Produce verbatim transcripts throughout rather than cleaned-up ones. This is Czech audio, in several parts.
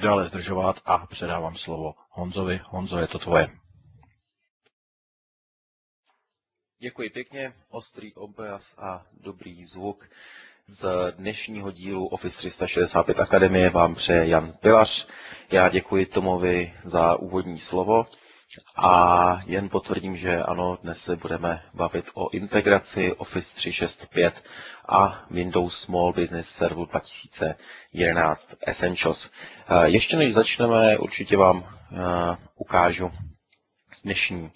dále zdržovat a předávám slovo Honzovi. Honzo, je to tvoje. Děkuji pěkně, ostrý obraz a dobrý zvuk. Z dnešního dílu Office tři sta šedesát pět Akademie vám přeje Jan Pilař. Já děkuji Tomovi za úvodní slovo a jen potvrdím, že ano, dnes se budeme bavit o integraci Office tři sta šedesát pět a Windows Small Business Server dva tisíce jedenáct Essentials. Ještě než začneme, určitě vám ukážu dnešní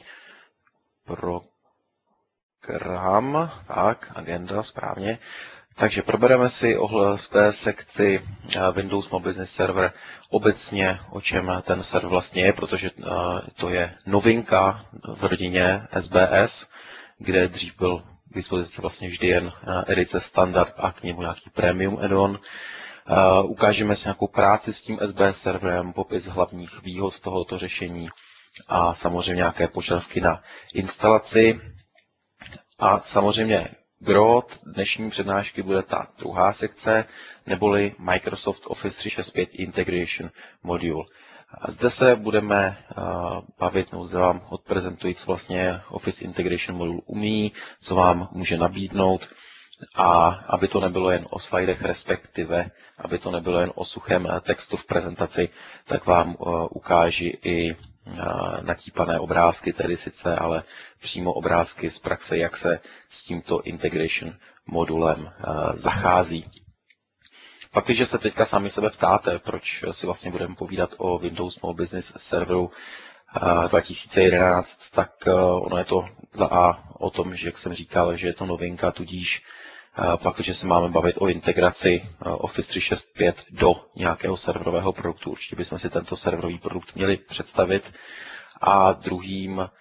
program, tak, agenda, správně. Takže probereme si v té sekci Windows Small Business Server obecně, o čem ten server vlastně je, protože to je novinka v rodině S B S, kde dřív byl k dispozici vlastně vždy jen edice standard a k němu nějaký premium add-on. Ukážeme si nějakou práci s tím S B S serverem, popis hlavních výhod tohoto řešení a samozřejmě nějaké požadavky na instalaci. A samozřejmě gro dnešní přednášky bude ta druhá sekce, neboli Microsoft Office tři sta šedesát pět Integration Module. Zde se budeme bavit, nebo zde vám odprezentuji, co vlastně Office Integration Module umí, co vám může nabídnout, a aby to nebylo jen o slidech, respektive aby to nebylo jen o suchém textu v prezentaci, tak vám ukáži i natípané obrázky, tedy sice, ale přímo obrázky z praxe, jak se s tímto integration modulem zachází. Pak, když se teďka sami sebe ptáte, proč si vlastně budeme povídat o Windows Small Business Serveru dva tisíce jedenáct, tak ono je to za A o tom, že jak jsem říkal, že je to novinka, tudíž pak, když se máme bavit o integraci Office tři sta šedesát pět do nějakého serverového produktu, určitě bychom si tento serverový produkt měli představit. A druhým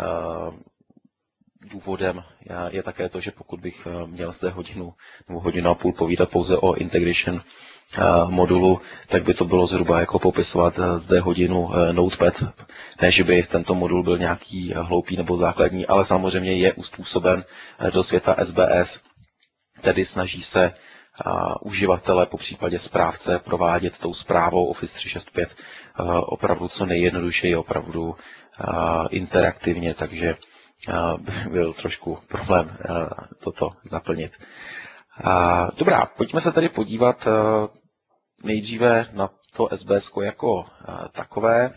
důvodem je také to, že pokud bych měl zde hodinu nebo hodinu a půl povídat pouze o integration modulu, tak by to bylo zhruba jako popisovat zde hodinu Notepad. Ne, že by tento modul byl nějaký hloupý nebo základní, ale samozřejmě je uspůsoben do světa S B S, tedy snaží se uživatele, po případě správce, provádět tou správou Office tři sta šedesát pět opravdu co nejjednodušeji, opravdu interaktivně, takže byl trošku problém toto naplnit. Dobrá, pojďme se tedy podívat nejdříve na to S B S jako takové,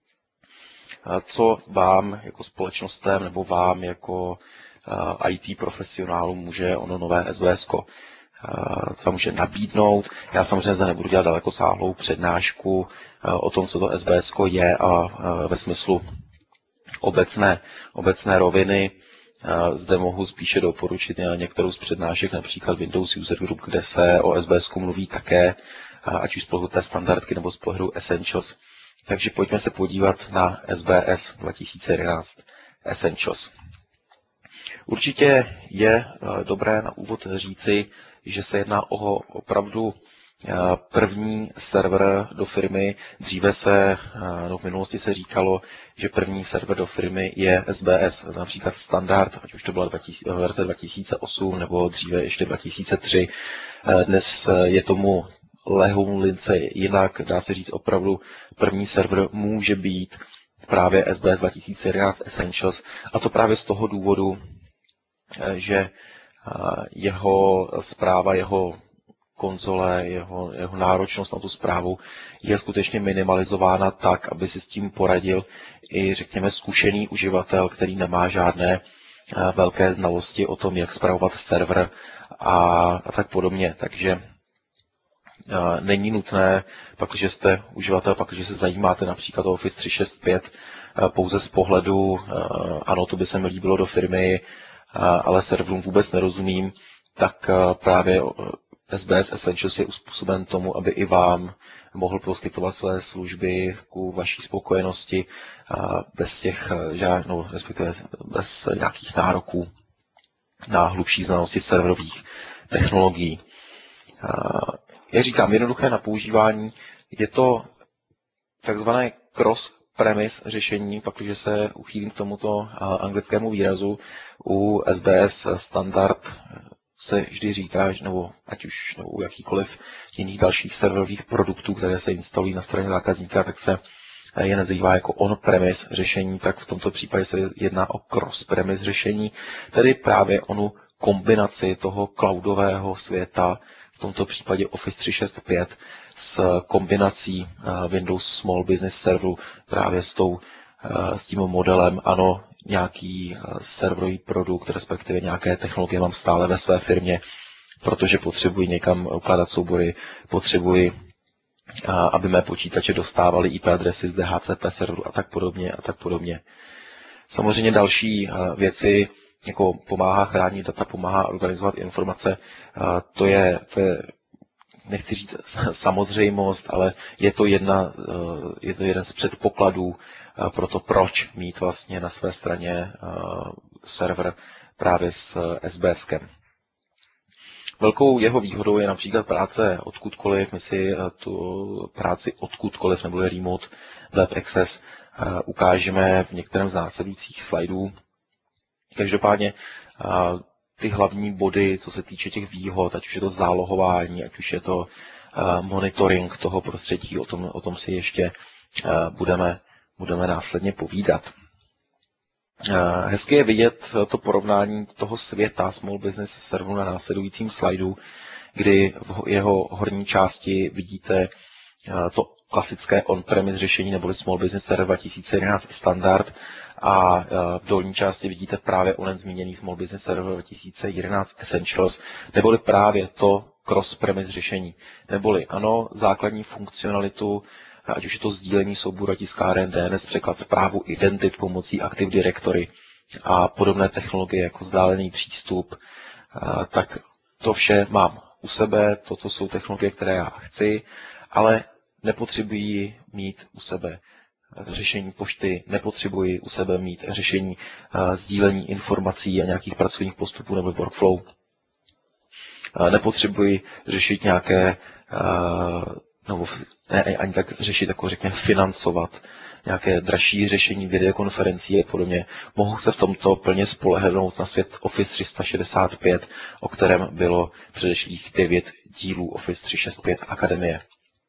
co vám jako společnostem nebo vám jako I T profesionálům může ono nové S B S ko co vám může nabídnout. Já samozřejmě zde nebudu dělat dalekosáhlou přednášku o tom, co to S B S ko je a ve smyslu obecné, obecné roviny. Zde mohu spíše doporučit některou z přednášek, například Windows User Group, kde se o S B S ku mluví také, ať už z pohledu té standardky nebo z pohledu Essentials. Takže pojďme se podívat na S B S dva tisíce jedenáct Essentials. Určitě je dobré na úvod říci, že se jedná o opravdu první server do firmy. Dříve se, no v minulosti se říkalo, že první server do firmy je S B S, například standard, ať už to byla verze dva tisíce osm nebo dříve ještě dva tisíce tři. Dnes je tomu lehoulince jinak, dá se říct opravdu, první server může být právě S B S dva tisíce jedenáct Essentials, a to právě z toho důvodu, že jeho správa, jeho konzole, jeho, jeho náročnost na tu správu je skutečně minimalizována tak, aby si s tím poradil i, řekněme, zkušený uživatel, který nemá žádné velké znalosti o tom, jak spravovat server a, a tak podobně. Takže není nutné, pakliže jste uživatel, pakliže se zajímáte například o Office tři sta šedesát pět pouze z pohledu, ano, to by se mi líbilo do firmy, ale serverům vůbec nerozumím, tak právě S B S Essentials je uspůsoben tomu, aby i vám mohl poskytovat své služby ku vaší spokojenosti bez těch, no, respektive bez nějakých nároků na hlubší znalosti serverových technologií. Jak říkám, jednoduché na používání, je to takzvané cross-premise řešení, pak když se uchýlím k tomuto anglickému výrazu. U S B S standard se vždy říká, nebo ať už nebo u jakýkoliv jiných dalších serverových produktů, které se instalují na straně zákazníka, tak se je nazývá jako on-premise řešení, tak v tomto případě se jedná o cross-premise řešení, tedy právě onu kombinaci toho cloudového světa, v tomto případě Office tři šedesát pět, s kombinací Windows Small Business Serveru, právě s, tou, s tím modelem, ano, nějaký serverový produkt, respektive nějaké technologie mám stále ve své firmě, protože potřebuji někam ukládat soubory, potřebuji, aby mé počítače dostávaly I P adresy z D H C P serveru a tak podobně a tak podobně. Samozřejmě další věci, jako pomáhá chránit data, pomáhá organizovat informace, to je, to je nechci říct samozřejmost, ale je to, jedna, je to jeden z předpokladů pro to, proč mít vlastně na své straně server právě s SBSkem. Velkou jeho výhodou je například práce odkudkoliv. My si tu práci odkudkoliv nebo remote web access ukážeme v některém z následujících slajdů. Každopádně ty hlavní body, co se týče těch výhod, ať už je to zálohování, ať už je to monitoring toho prostředí, o tom, o tom si ještě budeme, budeme následně povídat. Hezky je vidět to porovnání toho světa Small Business Serveru na následujícím slajdu, kdy v jeho horní části vidíte to klasické on-premise řešení neboli Small Business Server dva tisíce jedenáct standard a v dolní části vidíte právě onen zmíněný Small Business Server dva tisíce jedenáct Essentials, neboli právě to cross-premise řešení. Neboli ano, základní funkcionalitu, ať už je to sdílení souboru tiskáren, D N S, překlad zprávu identit pomocí Active Directory a podobné technologie jako vzdálený přístup, tak to vše mám u sebe, toto jsou technologie, které já chci, ale nepotřebuji mít u sebe řešení pošty, nepotřebuji u sebe mít řešení sdílení informací a nějakých pracovních postupů nebo workflow. Nepotřebuji řešit nějaké, nebo ne, ani tak řešit, jako řekněme, financovat nějaké dražší řešení videokonferencí a podobně. Mohu se v tomto plně spolehnout na svět Office tři sta šedesát pět, o kterém bylo předešlých devět dílů Office tři sta šedesát pět Akademie.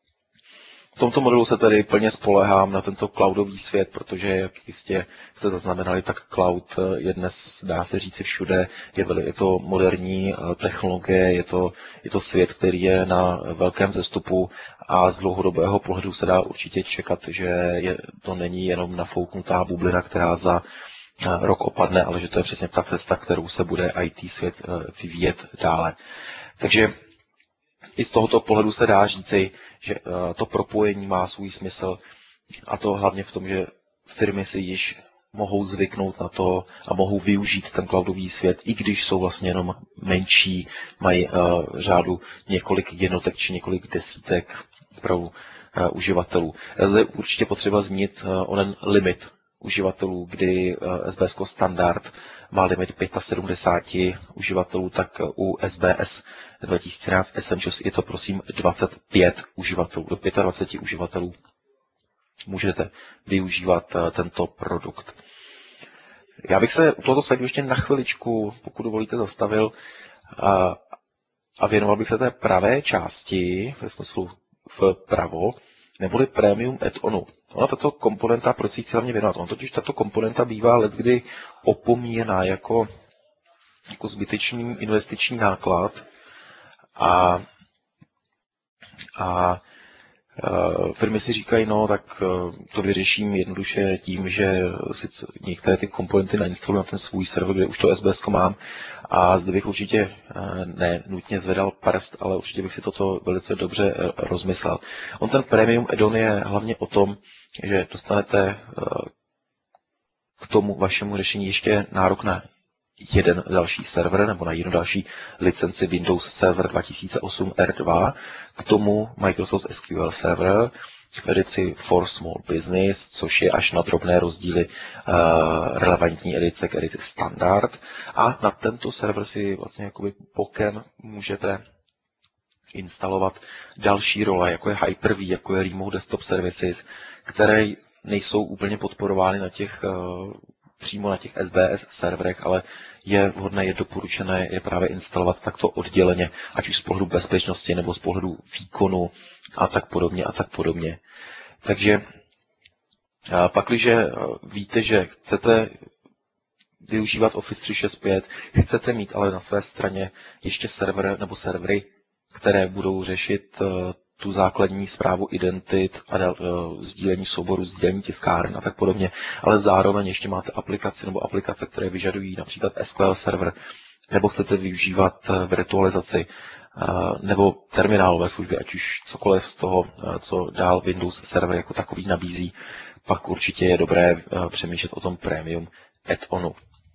V tomto modelu se tedy plně spolehám na tento cloudový svět, protože, jak jistě jste zaznamenali, tak cloud je dnes, dá se říci, všude. Je, je to moderní technologie, je to, je to svět, který je na velkém vzestupu a z dlouhodobého pohledu se dá určitě čekat, že je, to není jenom nafouknutá bublina, která za rok opadne, ale že to je přesně ta cesta, kterou se bude I T svět vyvíjet dále. Takže i z tohoto pohledu se dá říci, že to propojení má svůj smysl a to hlavně v tom, že firmy si již mohou zvyknout na to a mohou využít ten cloudový svět, i když jsou vlastně jenom menší, mají řádu několik jednotek či několik desítek opravdu uživatelů. Zde určitě potřeba zmínit onen limit uživatelů, kdy S B S standard má limit sedmdesát pět uživatelů, tak u S B S dva tisíce jedenáct Essentials je to prosím dvacet pět uživatelů, do dvacet pět uživatelů můžete využívat tento produkt. Já bych se u tohoto slajdu ještě na chviličku, pokud dovolíte, zastavil a, a věnoval bych se té pravé části, ve smyslu vpravo, neboli Premium add-onu. Ona tato komponenta, proč si chci hlavně věnovat? On totiž tato komponenta bývá leckdy opomíjená jako, jako zbytečný investiční náklad a, a firmy si říkají, no tak to vyřeším jednoduše tím, že si některé ty komponenty nainstaluji na ten svůj server, kde už to S B S mám a zde bych určitě ne nutně zvedal prst, ale určitě bych si toto velice dobře rozmyslel. On ten Premium add-on je hlavně o tom, že dostanete k tomu vašemu řešení ještě nárok na jeden další server nebo na jednu další licenci Windows Server dva tisíce osm R dva, k tomu Microsoft S Q L Server v edici For Small Business, což je až na drobné rozdíly uh, relevantní edice k edici standard. A na tento server si vlastně jakoby bokem můžete instalovat další role, jako je Hyper-V, jako je Remote Desktop Services, které nejsou úplně podporovány na těch uh, přímo na těch S B S serverech, ale je vhodné, je doporučené je právě instalovat takto odděleně, ať už z pohledu bezpečnosti nebo z pohledu výkonu a tak podobně a tak podobně. Takže pakliže víte, že chcete využívat Office tři šedesát pět, chcete mít ale na své straně ještě server nebo servery, které budou řešit tu základní správu identit a sdílení souboru, sdílení tiskáren a tak podobně, ale zároveň ještě máte aplikaci nebo aplikace, které vyžadují například S Q L server, nebo chcete využívat virtualizaci nebo terminálové služby, ať už cokoliv z toho, co dál Windows server jako takový nabízí, pak určitě je dobré přemýšlet o tom premium add-onu.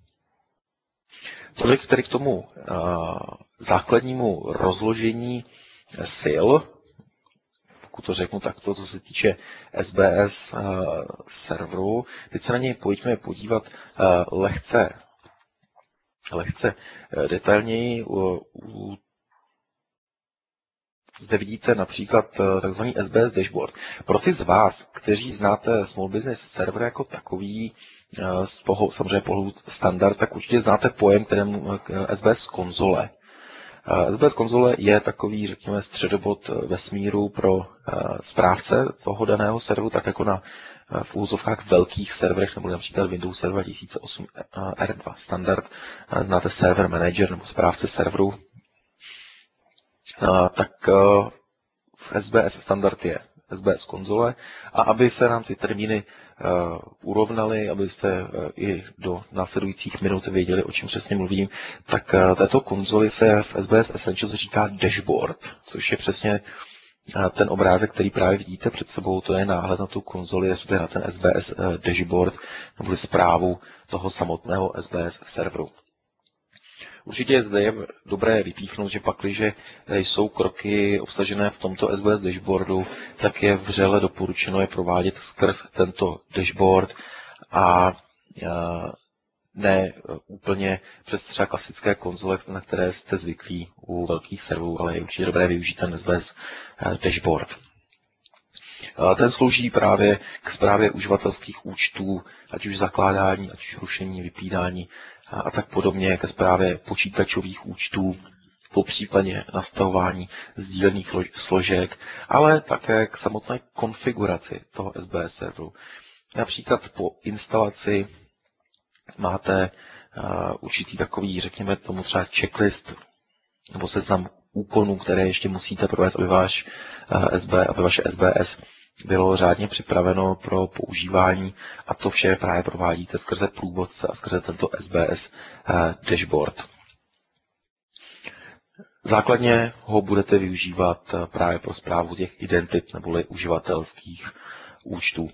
Tolik tedy k tomu základnímu rozložení sil, pokud to řeknu takto, co se týče S B S serveru. Teď se na něj pojďme podívat lehce, lehce detailněji. Zde vidíte například takzvaný S B S dashboard. Pro ty z vás, kteří znáte Small Business Server jako takový, z toho samozřejmě pohledu standard, tak určitě znáte pojem, kterému S B S konzole. S B S konzole je takový, řekněme, středobod vesmíru pro správce toho daného serveru, tak jako na v úzovkách velkých serverech, nebo například Windows Server dva tisíce osm R dva standard, znáte Server Manager nebo správce serveru, tak v S B S standard je S B S konzole. A aby se nám ty termíny uh, urovnaly, abyste uh, i do následujících minut věděli, o čem přesně mluvím, tak uh, této konzoli se v S B S Essentials říká dashboard, což je přesně uh, ten obrázek, který právě vidíte před sebou, to je náhled na tu konzoli, respektive na ten S B S uh, dashboard, nebo zprávu toho samotného S B S serveru. Určitě zde je dobré vypíchnout, že pakliže jsou kroky obsažené v tomto S B S dashboardu, tak je vřele doporučeno je provádět skrz tento dashboard a ne úplně přes třeba klasické konzole, na které jste zvyklí u velkých serverů, ale je určitě dobré využít ten S B S dashboard. Ten slouží právě k správě uživatelských účtů, ať už zakládání, ať už rušení, vypínání a tak podobně, ke správě počítačových účtů, po případě nastavování sdílených složek, ale také k samotné konfiguraci toho S B S serveru. Například po instalaci máte určitý takový, řekněme tomu třeba checklist nebo seznam úkonů, které ještě musíte provést, aby, váš S B, aby vaše S B S bylo řádně připraveno pro používání, a to vše právě provádíte skrze průvodce a skrze tento S B S dashboard. Základně ho budete využívat právě pro správu těch identit neboli uživatelských účtů.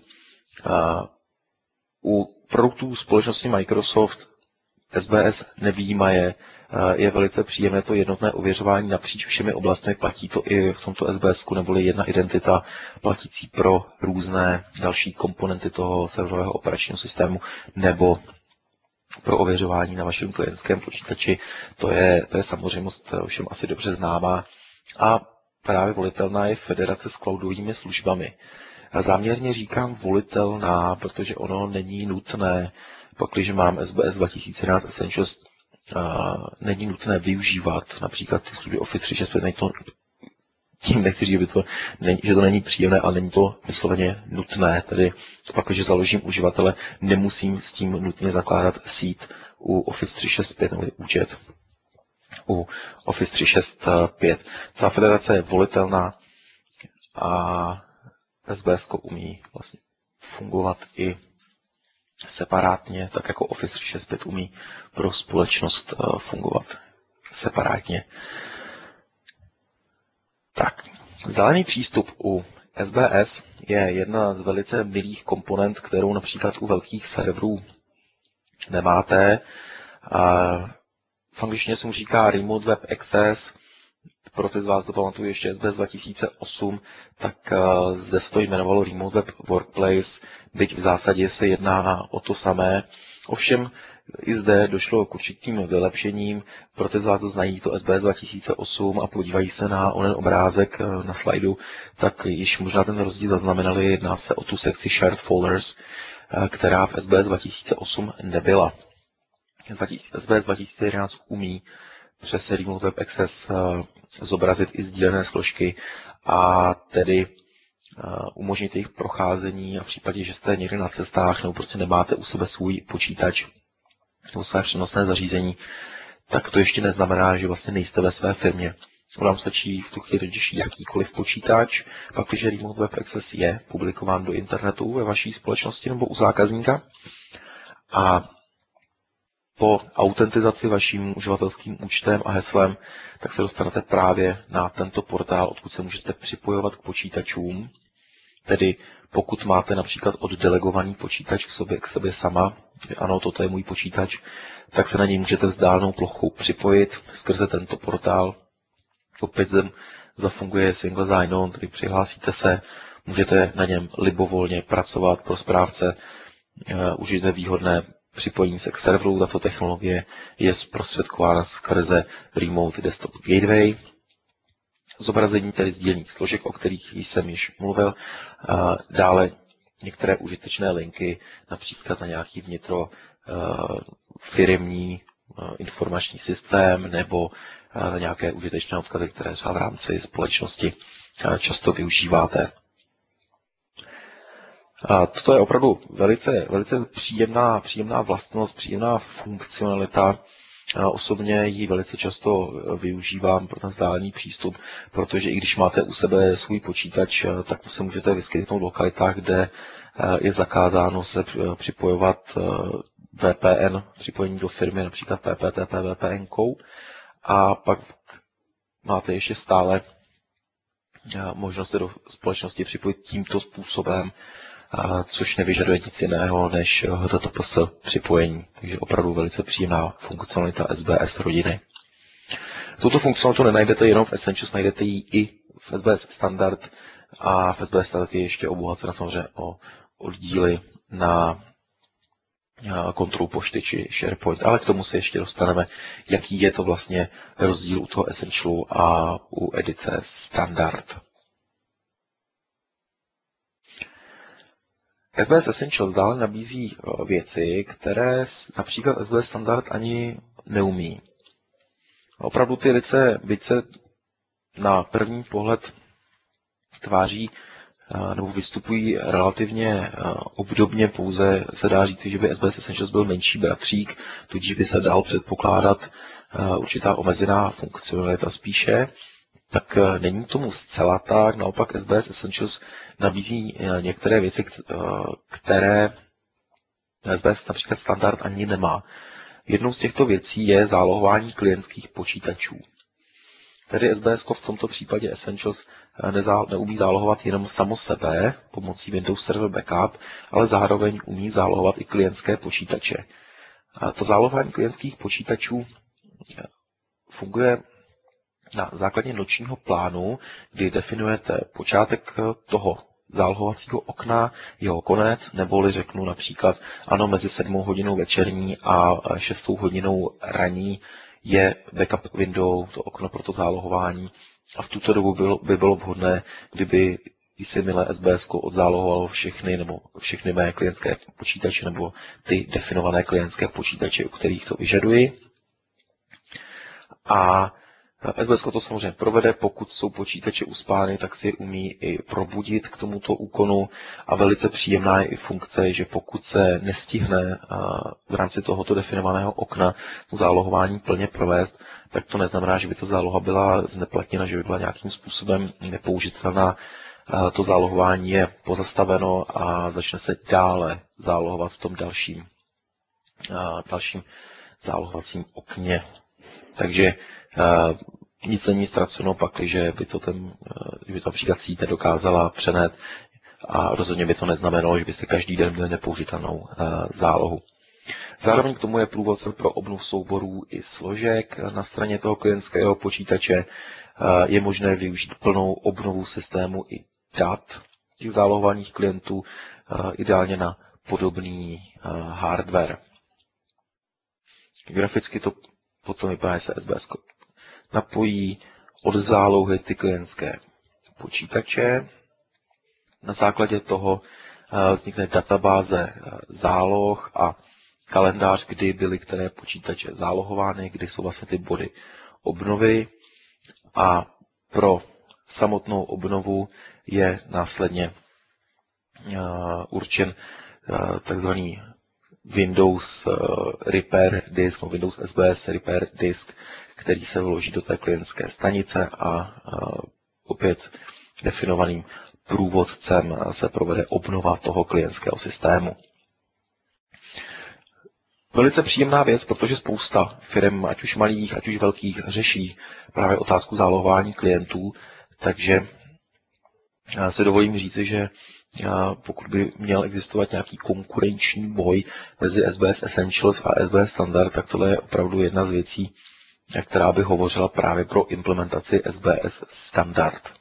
U produktů společnosti Microsoft S B S nevyjímaje, je velice příjemné to jednotné ověřování napříč všemi oblastmi, platí to i v tomto S B S ku, neboli jedna identita platící pro různé další komponenty toho serverového operačního systému nebo pro ověřování na vašem klientském počítači. To je, to je samozřejmost všem asi dobře známá a právě volitelná je federace s cloudovými službami. A záměrně říkám volitelná, protože ono není nutné, pakliže mám S B S dva tisíce jedenáct Essentials, není nutné využívat například ty služby Office tři šedesát pět, to, tím nechci říct, že, by to, není, že to není příjemné, ale není to vysloveně nutné. Tedy pak, když založím uživatele, nemusím s tím nutně zakládat síť u Office tři šedesát pět nebo účet u Office tři šedesát pět. Ta federace je volitelná a S B S umí vlastně fungovat i separátně, tak jako Office tři šedesát pět umí pro společnost fungovat separátně. Tak, zelený přístup u S B S je jedna z velice milých komponent, kterou například u velkých serverů nemáte. V angličtině se mu říká Remote Web Access. Pro ty z vás, to pamatuju ještě S B S dva tisíce osm, tak zde se to jmenovalo Remote Web Workplace, byť v zásadě se jedná o to samé. Ovšem i zde došlo k určitým vylepšením. Pro ty z vás, to znají to S B S dva tisíce osm a podívají se na onen obrázek na slajdu, tak již možná ten rozdíl zaznamenali. Jedná se o tu sekci Shared Folders. která v S B S dva tisíce osm nebyla. S B S dva tisíce jedenáct umí přes Remote Web Access zobrazit i sdílené složky a tedy umožnit jejich procházení a v případě, že jste někde na cestách nebo prostě nemáte u sebe svůj počítač nebo své přenosné zařízení, tak to ještě neznamená, že vlastně nejste ve své firmě. Vám stačí v tu chvíli totiž jakýkoliv počítač, pak když Remote Web Access je publikován do internetu ve vaší společnosti nebo u zákazníka a po autentizaci vaším uživatelským účtem a heslem, tak se dostanete právě na tento portál, odkud se můžete připojovat k počítačům. Tedy pokud máte například oddelegovaný počítač k sobě, k sobě sama, ano, toto je můj počítač, tak se na něj můžete vzdálenou plochou připojit skrze tento portál. Opět zde zafunguje single sign-on, tedy přihlásíte se, můžete na něm libovolně pracovat pro správce, užijete výhodné připojení se k serveru. Tato technologie je zprostředkována skrze Remote Desktop Gateway. Zobrazení tedy sdílných složek, o kterých jsem již mluvil. Dále některé užitečné linky, například na nějaký vnitro firemní informační systém nebo na nějaké užitečné odkazy, které třeba v rámci společnosti často využíváte. A toto je opravdu velice, velice příjemná, příjemná vlastnost, příjemná funkcionalita. Já osobně ji velice často využívám pro ten vzdálený přístup, protože i když máte u sebe svůj počítač, tak se můžete vyskytnout v lokalitách, kde je zakázáno se připojovat V P N, připojení do firmy, například P P T P V P N-kou, a pak máte ještě stále možnost se do společnosti připojit tímto způsobem, což nevyžaduje nic jiného než H T T P S připojení. Takže opravdu velice příjemná funkcionalita S B S rodiny. Tuto funkcionalitu nenajdete jenom v Essentials, najdete ji i v S B S Standard a v S B S Standard je ještě obohacena samozřejmě o oddíly na kontrolu pošty či SharePoint, ale k tomu se ještě dostaneme, jaký je to vlastně rozdíl u toho Essentialu a u edice Standard. S B S Essentials dále nabízí věci, které například S B S Standard ani neumí. Opravdu ty věci, byť se na první pohled tváří nebo vystupují relativně obdobně, pouze se dá říct, že by S B S Essentials byl menší bratřík, tudíž by se dal předpokládat určitá omezená funkcionalita spíše, tak není tomu zcela tak. Naopak S B S Essentials nabízí některé věci, které S B S například Standard ani nemá. Jednou z těchto věcí je zálohování klientských počítačů. Tedy S B S v tomto případě Essentials neumí zálohovat jenom samo sebe pomocí Windows Server Backup, ale zároveň umí zálohovat i klientské počítače. A to zálohování klientských počítačů funguje na základě nočního plánu, kdy definujete počátek toho zálohovacího okna, jeho konec, neboli řeknu například, ano, mezi sedmou hodinou večerní a šestou hodinou ranní je backup window, to okno pro to zálohování, a v tuto dobu bylo, by bylo vhodné, kdyby si milé S B S odzálohovalo všechny nebo všechny mé klientské počítače nebo ty definované klientské počítače, u kterých to vyžaduji. A S B S to samozřejmě provede, pokud jsou počítače uspány, tak si je umí i probudit k tomuto úkonu, a velice příjemná je i funkce, že pokud se nestihne v rámci tohoto definovaného okna to zálohování plně provést, tak to neznamená, že by ta záloha byla zneplatněna, že by byla nějakým způsobem nepoužitelná. To zálohování je pozastaveno a začne se dále zálohovat v tom dalším, dalším zálohovacím okně. Takže uh, nic není ztraceno, pakliže by to ten, by to například síť nedokázala přenet, a rozhodně by to neznamenalo, že byste každý den měli nepoužitelnou uh, zálohu. Zároveň k tomu je průvodce pro obnov souborů i složek. Na straně toho klientského počítače uh, je možné využít plnou obnovu systému i dat těch zálohovaných klientů, uh, ideálně na podobný uh, hardware. Graficky to potom vypadá, že se S B S napojí od zálohy ty klientské počítače. Na základě toho vznikne databáze záloh a kalendář, kdy byly které počítače zálohovány, kdy jsou vlastně ty body obnovy a pro samotnou obnovu je následně určen takzvaný Windows Repair Disk, no Windows S B S Repair Disk, který se vloží do té klientské stanice a opět definovaným průvodcem se provede obnova toho klientského systému. Velice příjemná věc, protože spousta firm, ať už malých, ať už velkých, řeší právě otázku zálohování klientů, takže se dovolím říci, že pokud by měl existovat nějaký konkurenční boj mezi S B S Essentials a S B S Standard, tak tohle je opravdu jedna z věcí, která by hovořila právě pro implementaci S B S Standard.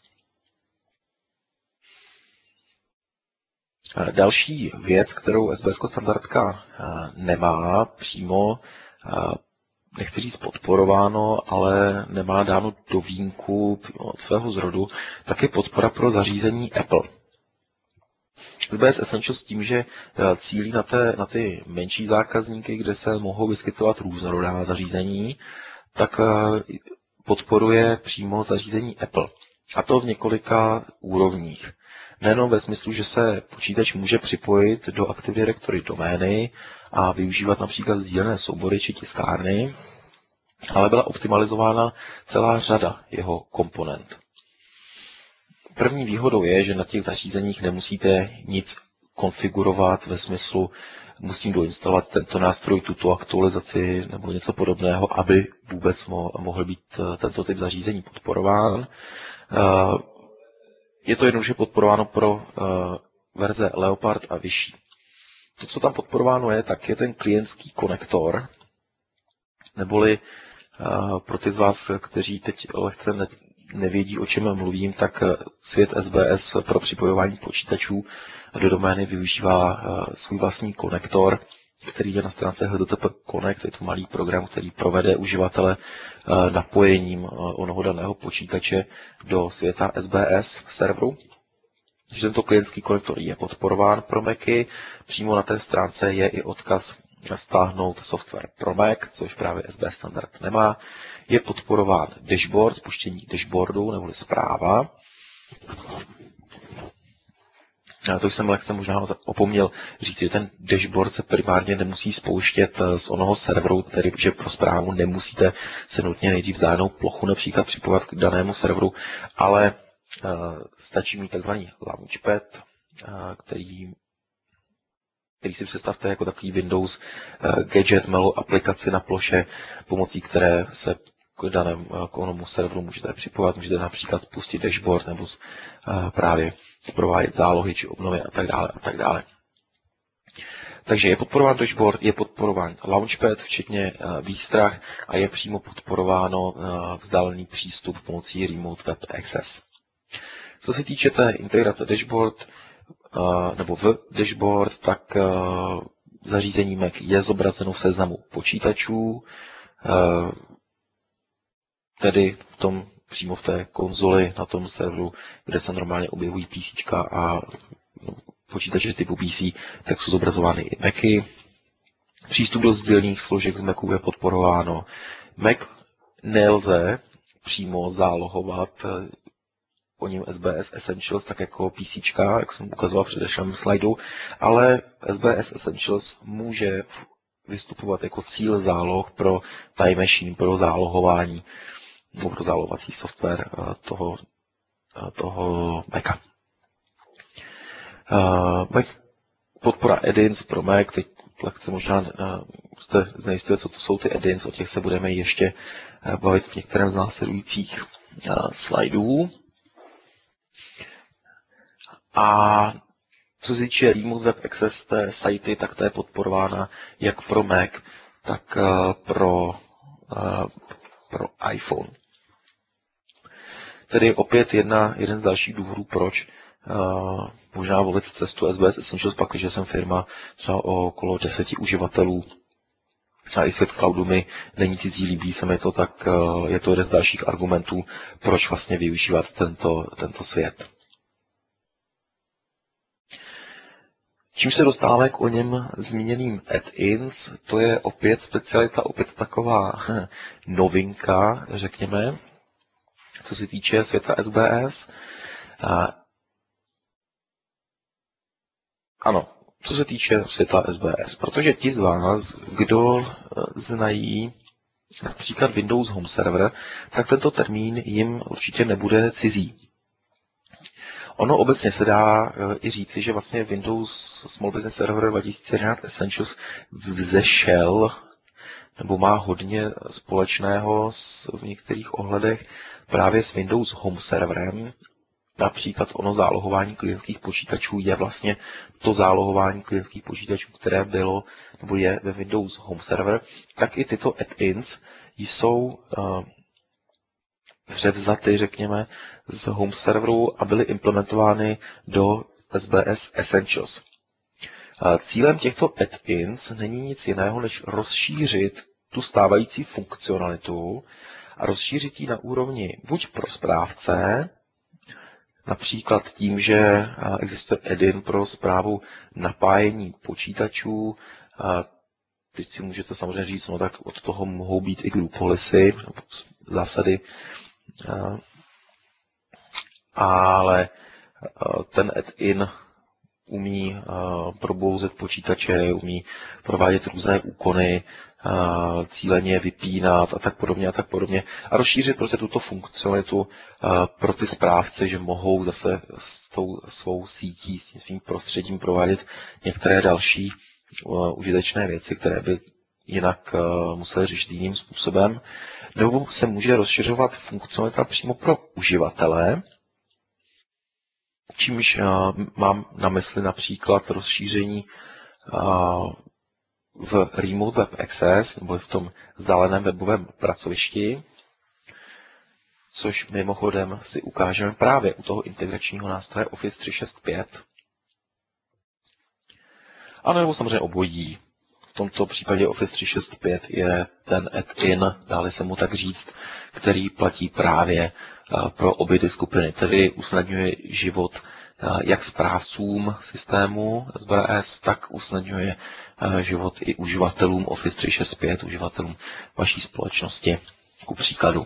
Další věc, kterou S B S standardka nemá přímo, nechci říct podporováno, ale nemá dáno do vínku od svého zrodu, tak je podpora pro zařízení Apple. S B S Essentials s tím, že cílí na, té, na ty menší zákazníky, kde se mohou vyskytovat různorodá zařízení, tak podporuje přímo zařízení Apple. A to v několika úrovních. Nejenom ve smyslu, že se počítač může připojit do Active Directory domény a využívat například sdílené soubory či tiskárny, ale byla optimalizována celá řada jeho komponent. První výhodou je, že na těch zařízeních nemusíte nic konfigurovat ve smyslu, musím doinstalovat tento nástroj, tuto aktualizaci nebo něco podobného, aby vůbec mohl být tento typ zařízení podporován. Je to jednoduše podporováno pro verze Leopard a vyšší. To, co tam podporováno je, tak je ten klientský konektor, neboli pro ty z vás, kteří teď lehce nevědí, o čem mluvím, tak svět S B S pro připojování počítačů do domény využívá svůj vlastní konektor, který je na stránce H T T P Connect, je to malý program, který provede uživatele napojením onoho daného počítače do světa S B S serveru. Takže tento klientský konektor je podporován pro Macy. Přímo na té stránce je i odkaz stáhnout software pro Mac, což právě S B S standard nemá. Je podporován dashboard, spuštění dashboardu neboli zpráva. To jsem lehce možná opomněl říct, že ten dashboard se primárně nemusí spouštět z onoho serveru, tedy že pro zprávu nemusíte se nutně nejdřív zájemnou plochu například připojovat k danému serveru, ale stačí mít tzv. Launchpad, který, který si představte jako takový Windows gadget, malou aplikaci na ploše, pomocí které se k danému k onomu serveru můžete připojovat, můžete například pustit dashboard nebo právě provádět zálohy či obnovy a tak dále a tak dále. Takže je podporován dashboard, je podporován Launchpad, včetně výstrah a je přímo podporováno vzdálený přístup pomocí Remote Web Access. Co se týče té integrace dashboard nebo v dashboard, tak zařízení Mac je zobrazeno v seznamu počítačů, tedy v tom přímo v té konzoli na tom serveru, kde se normálně objevují PCčka a počítače typu P C, tak jsou zobrazovány i Macy. Přístup do sdílených složek z Macu je podporováno. Mac nelze přímo zálohovat o něm S B S Essentials, tak jako PCčka, jak jsem ukazoval v předešlém slajdu, ale S B S Essentials může vystupovat jako cíl záloh pro Time Machine, pro zálohování nebo pro zálohovací software toho, toho Maca. Uh, podpora add-ins pro Mac, teď lehce možná uh, jste znejistuje, co to jsou ty add-ins, o těch se budeme ještě uh, bavit v některém z následujících uh, slajdů. A co se týče Remote Web Access té sajty, tak to je podporována jak pro Mac, tak uh, pro, uh, pro iPhone. Tedy opět jedna, jeden z dalších důvodů, proč uh, možná volit cestu S B S Essentials, pak, když jsem firma třeba o okolo deseti uživatelů a i svět cloudu mi není cizí, líbí se mi to, tak uh, je to jeden z dalších argumentů, proč vlastně využívat tento, tento svět. Čím se dostáváme k o něm zmíněným add-ins, to je opět specialita, opět taková novinka, řekněme, co se týče světa S B S. A ano, co se týče světa S B S, protože ti z vás, kdo znají například Windows Home Server, tak tento termín jim určitě nebude cizí. Ono obecně se dá i říci, že vlastně Windows Small Business Server dva tisíce jedenáct Essentials vzešel nebo má hodně společného s, v některých ohledech právě s Windows Home Serverem. Například ono zálohování klientských počítačů je vlastně to zálohování klientských počítačů, které bylo nebo je ve Windows Home Server, tak i tyto add-ins jsou uh, převzaty, řekněme, z Home Serveru a byly implementovány do S B S Essentials. Uh, cílem těchto add-ins není nic jiného, než rozšířit tu stávající funkcionalitu a rozšířit ji na úrovni buď pro správce, například tím, že existuje add-in pro správu napájení počítačů. Teď si můžete samozřejmě říct, no tak od toho mohou být i group policy, zásady, ale ten add-in umí probouzet počítače, umí provádět různé úkony, cíleně vypínat a tak podobně a tak podobně a rozšířit prostě tuto funkcionalitu pro ty správce, že mohou zase s tou svou sítí, s tím svým prostředím provádět některé další užitečné věci, které by jinak museli řešit jiným způsobem. Nebo se může rozšiřovat funkcionalita přímo pro uživatele, čímž mám na mysli například rozšíření v Remote Web Access, nebo v tom vzdáleném webovém pracovišti, což mimochodem si ukážeme právě u toho integračního nástroje Office tři šest pět. A nebo samozřejmě obojí. V tomto případě Office tři šest pět je ten add-in, dáli se mu tak říct, který platí právě pro obě ty skupiny, tedy usnadňuje život jak správcům systému S B S, tak usnadňuje život i uživatelům Office tři šest pět, uživatelům vaší společnosti, ku příkladu.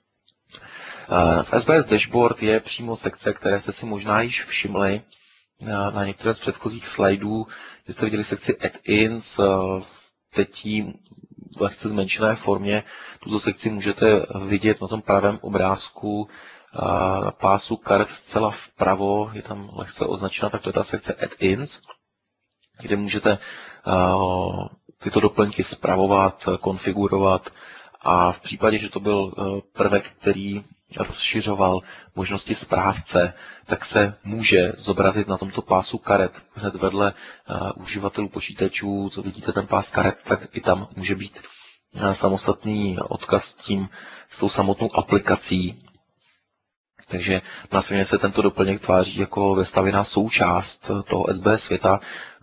V S B S Dashboard je přímo sekce, které jste si možná již všimli na některé z předchozích slajdů, že jste viděli sekci add-ins, teď ji v lehce zmenšené formě. Tuto sekci můžete vidět na tom pravém obrázku na pásu karet zcela vpravo, je tam lehce označena, tak to je ta sekce add-ins, kde můžete tyto doplňky spravovat, konfigurovat a v případě, že to byl prvek, který rozšiřoval možnosti správce, tak se může zobrazit na tomto pásu karet hned vedle uživatelů počítačů, co vidíte ten pás karet, tak i tam může být samostatný odkaz s tím, s tou samotnou aplikací. Takže následně se tento doplněk tváří jako vestavěná součást toho S B světa.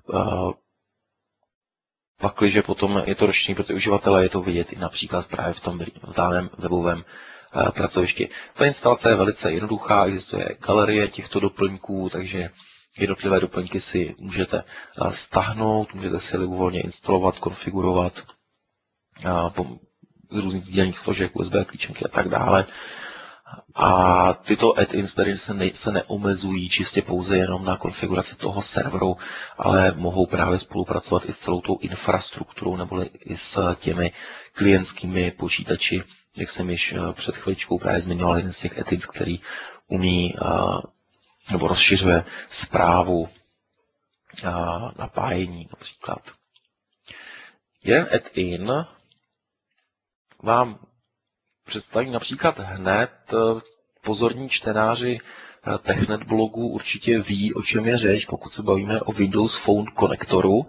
Pakliže potom je to rozšíření pro ty uživatele, je to vidět i například právě v tom vzdáleném webovém pracovišti. Ta instalace je velice jednoduchá, existuje galerie těchto doplňků, takže jednotlivé doplňky si můžete stáhnout, můžete si libovolně instalovat, konfigurovat z různých dílních složek, U S B klíčenky a tak dále. A tyto add-ins tady se, ne, se neomezují čistě pouze jenom na konfiguraci toho serveru, ale mohou právě spolupracovat i s celou tou infrastrukturou nebo i s těmi klientskými počítači, jak jsem již před chvíličkou právě zmiňoval, jeden z těch add-ins, který umí nebo rozšiřuje správu napájení například. Jeden add-in vám představím například hned. Pozorní čtenáři TechNet blogu určitě ví, o čem je řeč, pokud se bavíme o Windows Phone konektoru.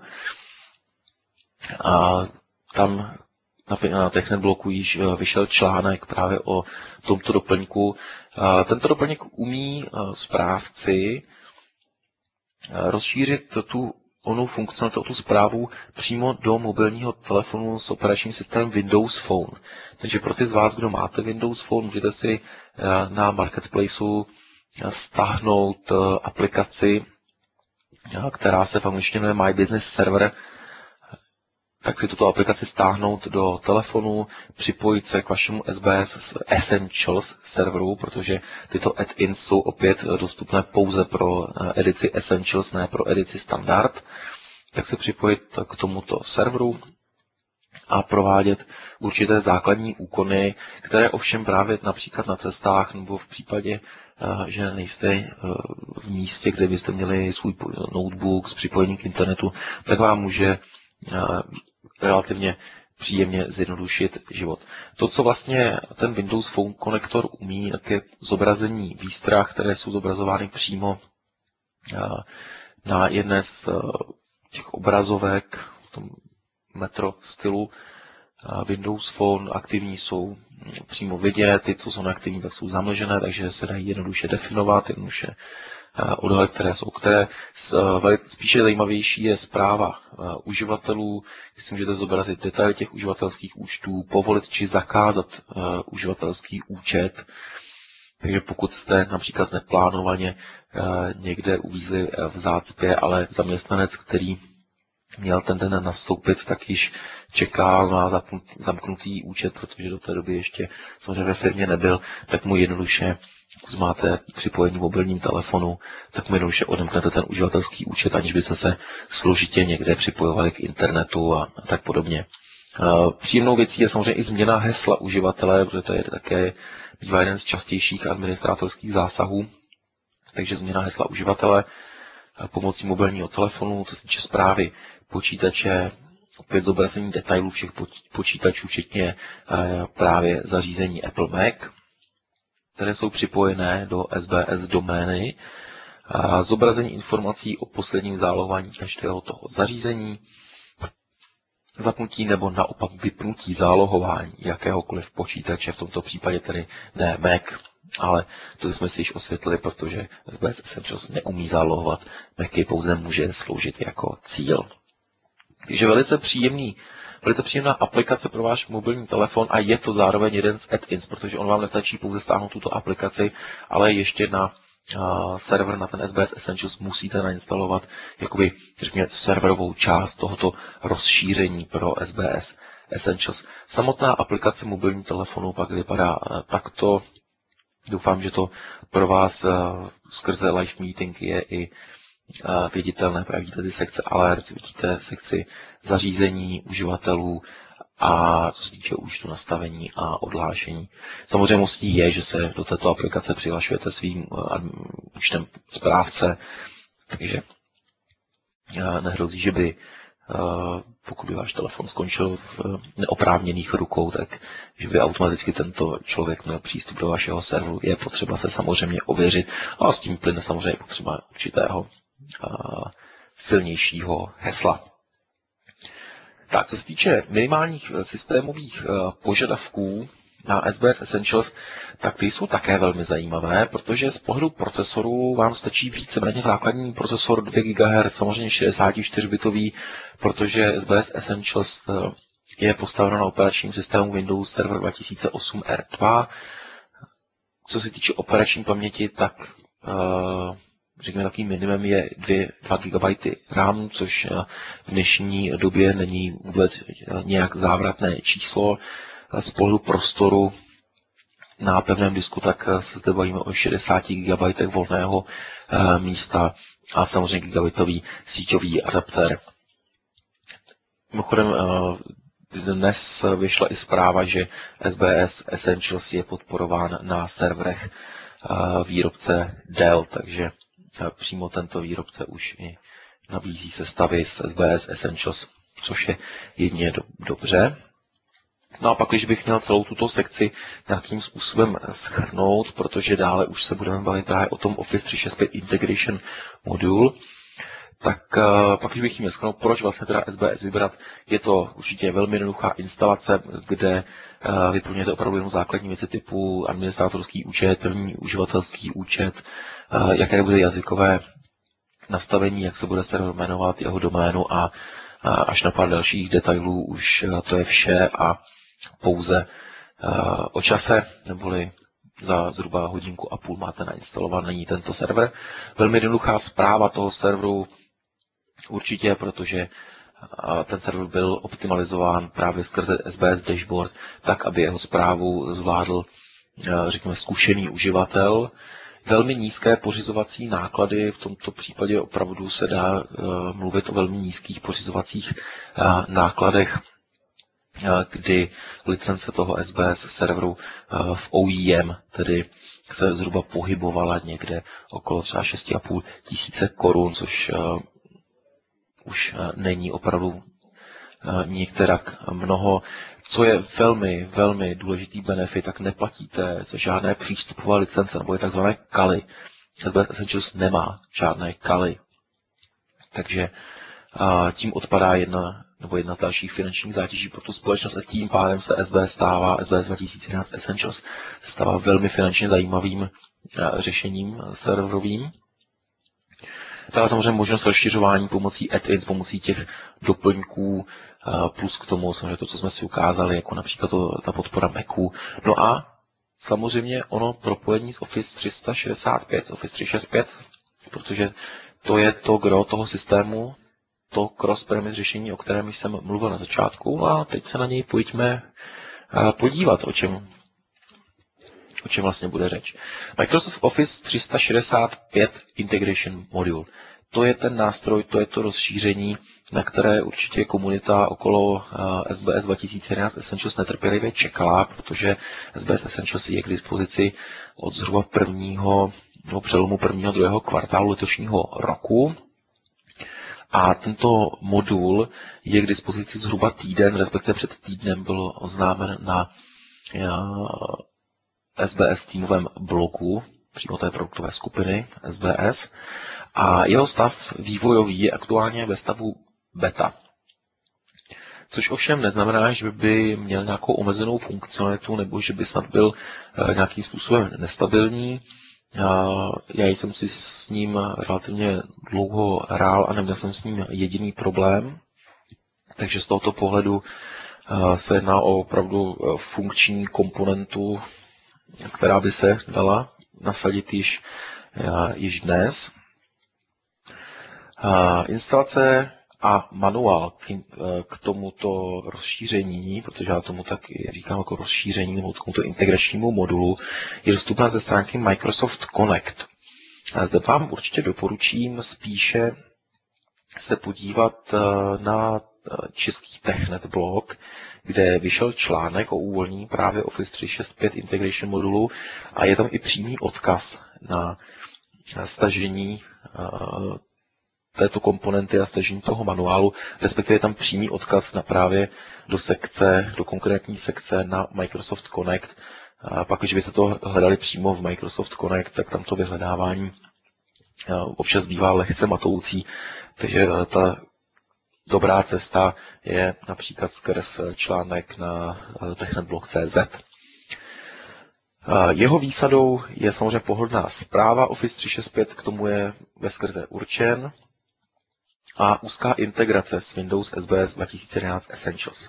A tam na TechNet blogu již vyšel článek právě o tomto doplňku. Tento doplněk umí správci rozšířit tu onu funkcionalitu, tu zprávu přímo do mobilního telefonu s operačním systémem Windows Phone. Takže pro ty z vás, kdo máte Windows Phone, můžete si na Marketplaceu stáhnout aplikaci která se v angličtině jmenuje My Business Server, tak si tuto aplikaci stáhnout do telefonu, připojit se k vašemu S B S Essentials serveru, protože tyto add-ins jsou opět dostupné pouze pro edici Essentials, ne pro edici Standard. Tak se připojit k tomuto serveru a provádět určité základní úkony, které ovšem právě například na cestách nebo v případě, že nejste v místě, kde byste měli svůj notebook s připojením k internetu, tak vám může relativně příjemně zjednodušit život. To, co vlastně ten Windows Phone konektor umí, tak je zobrazení výstrah, které jsou zobrazovány přímo na jedné z těch obrazovek v tom metro stylu. Windows Phone aktivní jsou přímo vidět, ty, co jsou neaktivní, tak jsou zamlžené, takže se dají jednoduše definovat, jednoduše odhalit, které jsou které. Spíše zajímavější je zpráva uživatelů, kdy si můžete zobrazit detaily těch uživatelských účtů, povolit či zakázat uživatelský účet. Takže pokud jste například neplánovaně někde uvízli v zácpě, ale zaměstnanec, který měl ten den nastoupit, tak již čekal na zamknutý účet, protože do té doby ještě samozřejmě ve firmě nebyl, tak mu jednoduše, pokud máte připojení v mobilním telefonu, tak mu jednoduše odemknete ten uživatelský účet, aniž byste se složitě někde připojovali k internetu a tak podobně. Příjemnou věcí je samozřejmě i změna hesla uživatele, protože to je také bývá jeden z častějších administrátorských zásahů, takže změna hesla uživatele pomocí mobilního telefonu, co se týče zprávy počítače, opět zobrazení detailů všech počítačů, včetně právě zařízení Apple Mac, které jsou připojené do S B S domény, zobrazení informací o posledním zálohování každého toho zařízení, zapnutí nebo naopak vypnutí zálohování jakéhokoliv počítače, v tomto případě tedy ne Mac, ale to jsme si již osvětlili, protože S B S Essentials neumí zálohovat, Macy pouze může sloužit jako cíl. Takže velice příjemný, velice příjemná aplikace pro váš mobilní telefon a je to zároveň jeden z add-ins, protože on vám nestačí pouze stáhnout tuto aplikaci, ale ještě na uh, server, na ten S B S Essentials musíte nainstalovat jakoby, řekněme, serverovou část tohoto rozšíření pro S B S Essentials. Samotná aplikace mobilní telefonu pak vypadá uh, takto. Doufám, že to pro vás uh, skrze live meeting je i uh, viditelné. Právě vidíte ty sekce alerts, vidíte sekci zařízení uživatelů a co se týče účtu nastavení a odhlášení. Samozřejmostí je, že se do této aplikace přihlašujete svým uh, účtem správce, takže uh, nehrozí, že by pokud by váš telefon skončil v neoprávněných rukou, tak že by automaticky tento člověk měl přístup do vašeho serveru. Je potřeba se samozřejmě ověřit a s tím plyne samozřejmě potřeba určitého silnějšího hesla. Tak, co se týče minimálních systémových požadavků na S B S Essentials, tak ty jsou také velmi zajímavé, protože z pohledu procesoru vám stačí víceméně základní procesor dvě gigahertz, samozřejmě šedesát čtyři bitový, protože S B S Essentials je postaveno na operačním systému Windows Server dva tisíce osm R dva. Co se týče operační paměti, tak řekněme takovým minimem je dva gigabajty RAM, což v dnešní době není vůbec nějak závratné číslo. Z pohledu prostoru na pevném disku, tak se zde bavíme o šedesáti gigabajtech volného místa a samozřejmě gigabitový síťový adaptér. Mimochodem dnes vyšla i zpráva, že S B S Essentials je podporován na serverech výrobce Dell, takže přímo tento výrobce už i nabízí sestavy s S B S Essentials, což je jedině do, dobře. No a pak, když bych měl celou tuto sekci nějakým způsobem shrnout, protože dále už se budeme bavit právě o tom Office tři šedesát pět Integration Module, tak uh, pak, když bych jim shrnout, proč vlastně teda S B S vybrat, je to určitě velmi jednoduchá instalace, kde uh, vyplňujete opravdu jenom základní věci typu administrátorský účet, první uživatelský účet, uh, jaké bude jazykové nastavení, jak se bude server jmenovat, jeho doménu a uh, až na pár dalších detailů už uh, to je vše a pouze uh, o čase, neboli za zhruba hodinku a půl máte nainstalovaný tento server. Velmi jednoduchá zpráva toho serveru, Určitě, protože ten server byl optimalizován právě skrze S B S dashboard, tak, aby jeho správu zvládl, řekněme, zkušený uživatel. Velmi nízké pořizovací náklady, v tomto případě opravdu se dá mluvit o velmi nízkých pořizovacích nákladech, kdy licence toho S B S serveru v O E M, tedy se zhruba pohybovala někde okolo třeba šest a půl tisíce korun, což už není opravdu některak mnoho. Co je velmi, velmi důležitý benefit, tak neplatíte za žádné přístupové licence, nebo je takzvané kaly. S B S Essentials nemá žádné kaly. Takže tím odpadá jedna, nebo jedna z dalších finančních zátěží pro tu společnost a tím pádem se S B S stává, S B S dva tisíce jedenáct Essentials se stává velmi finančně zajímavým řešením serverovým. Dále samozřejmě možnost rozšiřování pomocí add-ins, pomocí těch doplňků, plus k tomu samozřejmě to, co jsme si ukázali, jako například to, ta podpora Macu. No a samozřejmě ono propojení s Office tři sta šedesát pět, Office tři sta šedesát pět, protože to je to gro toho systému, to cross-premise řešení, o kterém jsem mluvil na začátku, a teď se na něj pojďme podívat, o čem, o čem vlastně bude řeč. Microsoft Office tři sta šedesát pět Integration Module. To je ten nástroj, to je to rozšíření, na které určitě komunita okolo S B S dva tisíce jedenáct Essentials netrpělivě čekala, protože S B S Essentials je k dispozici od zhruba prvního, nebo přelomu prvního, druhého kvartálu letošního roku. A tento modul je k dispozici zhruba týden, respektive před týdnem byl oznámen na S B S týmovém blogu, přímo té produktové skupiny S B S. A jeho stav vývojový je aktuálně ve stavu beta. Což ovšem neznamená, že by měl nějakou omezenou funkcionalitu nebo že by snad byl nějakým způsobem nestabilní. Já jsem si s ním relativně dlouho hrál a neměl jsem s ním jediný problém. Takže z tohoto pohledu se jedná o opravdu funkční komponentu, která by se dala nasadit již, již dnes. Instalace a manuál k, k tomuto rozšíření, protože já tomu tak říkám jako rozšíření nebo k tomuto integračnímu modulu, je dostupná ze stránky Microsoft Connect. A zde vám určitě doporučím spíše se podívat na český TechNet blog, kde vyšel článek o uvolnění právě Office tři sta šedesát pět Integration modulu a je tam i přímý odkaz na stažení této komponenty a stažení toho manuálu, respektive je tam přímý odkaz na právě do sekce, do konkrétní sekce na Microsoft Connect. A pak, když byste to hledali přímo v Microsoft Connect, tak tam to vyhledávání občas bývá lehce matoucí, takže ta dobrá cesta je například skrz článek na technetblog tečka cé zet. Jeho výsadou je samozřejmě pohodlná zpráva Office tři sta šedesát pět, k tomu je veskrze určen, a úzká integrace s Windows S B S dva tisíce jedenáct Essentials.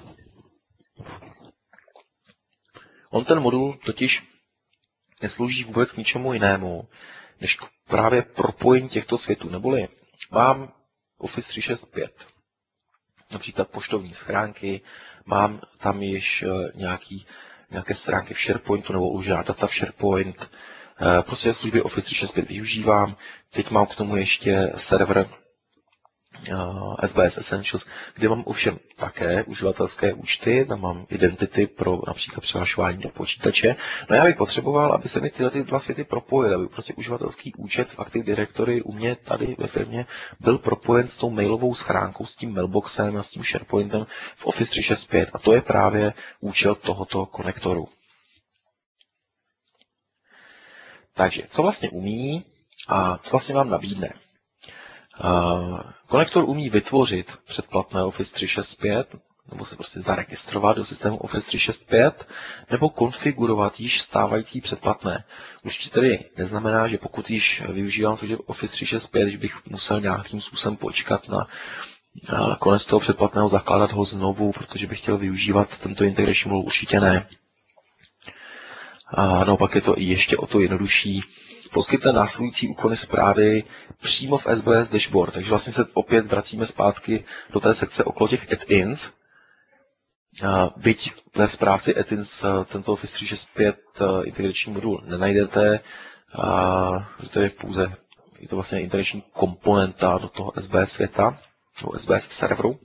On ten modul totiž neslouží vůbec k ničemu jinému, než k právě propojení těchto světů. Neboli mám Office tři sta šedesát pět, například poštovní schránky, mám tam již nějaký, nějaké stránky v SharePointu nebo už data v SharePoint, prostě služby Office tři sta šedesát pět využívám. Teď mám k tomu ještě server S B S Essentials, kde mám ovšem také uživatelské účty, tam mám identity pro například přihlašování do počítače. No já bych potřeboval, aby se mi tyhle ty dva světy propojily, aby prostě uživatelský účet v Active Directory u mě tady ve firmě byl propojen s tou mailovou schránkou, s tím mailboxem a s tím SharePointem v Office tři sta šedesát pět. A to je právě účel tohoto konektoru. Takže co vlastně umí a co vlastně vám nabídne? Uh, konektor umí vytvořit předplatné Office tři sta šedesát pět, nebo se prostě zaregistrovat do systému Office tři sta šedesát pět, nebo konfigurovat již stávající předplatné. Určitě tedy neznamená, že pokud již využívám služeb Office tři sta šedesát pět, že bych musel nějakým způsobem počkat na uh, konec toho předplatného, zakládat ho znovu, protože bych chtěl využívat tento integrační modul, určitě ne. A naopak je to i ještě o to jednodušší, poskytne následující úkony zprávy přímo v S B S Dashboard. Takže vlastně se opět vracíme zpátky do té sekce okolo těch add-ins. Byť ve správci add-ins tento Office tři šedesát pět integrační modul nenajdete, že to je pouze je to vlastně integrační komponenta do toho S B S světa, do S B S serveru.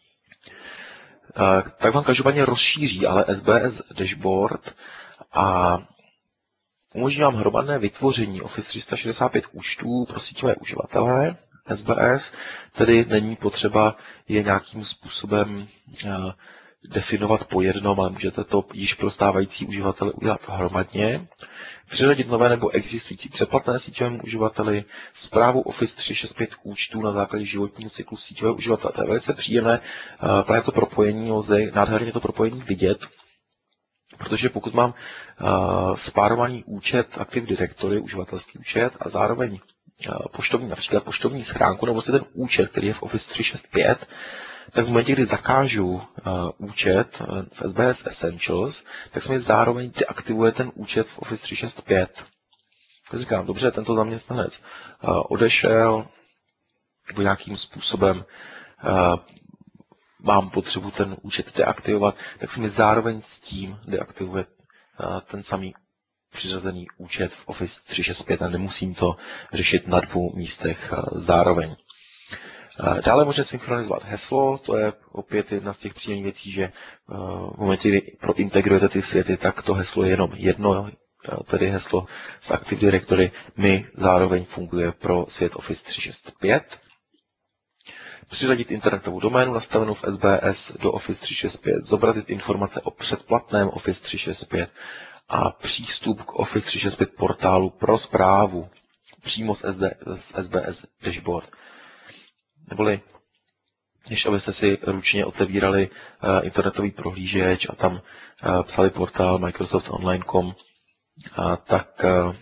Tak vám každopádně rozšíří ale S B S Dashboard a umožní vám hromadné vytvoření Office tři sta šedesát pět účtů pro síťové uživatele S B S, tedy není potřeba je nějakým způsobem definovat po jednom, ale můžete to již pro stávající uživatele udělat hromadně, přiřadit nové nebo existující předplatné síťovému uživateli, správu Office tři šedesát pět účtů na základě životního cyklu síťového uživatele. To je velice příjemné, právě to propojení lze nádherně to propojení vidět, protože pokud mám uh, spárovaný účet Active Directory, uživatelský účet a zároveň uh, poštovní, například poštovní schránku, nebo vlastně ten účet, který je v Office tři šedesát pět, tak v momentě, kdy zakážu uh, účet v S B S Essentials, tak se mi zároveň deaktivuje ten účet v Office tři šedesát pět. Tak říkám, dobře, tento zaměstnanec uh, odešel, nebo nějakým způsobem uh, mám potřebu ten účet deaktivovat, tak se mi zároveň s tím deaktivuje uh, ten samý přiřazený účet v Office tři šedesát pět a nemusím to řešit na dvou místech uh, zároveň. Dále může synchronizovat heslo, to je opět jedna z těch příjemných věcí, že v momentě, kdy prointegrujete ty světy, tak to heslo je jenom jedno, tedy heslo z Active Directory, mi zároveň funguje pro svět Office tři šedesát pět. Přiřadit internetovou doménu nastavenou v S B S do Office tři šedesát pět, zobrazit informace o předplatném Office tři šedesát pět a přístup k Office tři šedesát pět portálu pro správu přímo z S B S Dashboard. Neboli, než abyste si ručně otevírali uh, internetový prohlížeč a tam uh, psali portál Microsoft Online tečka com, uh, tak uh,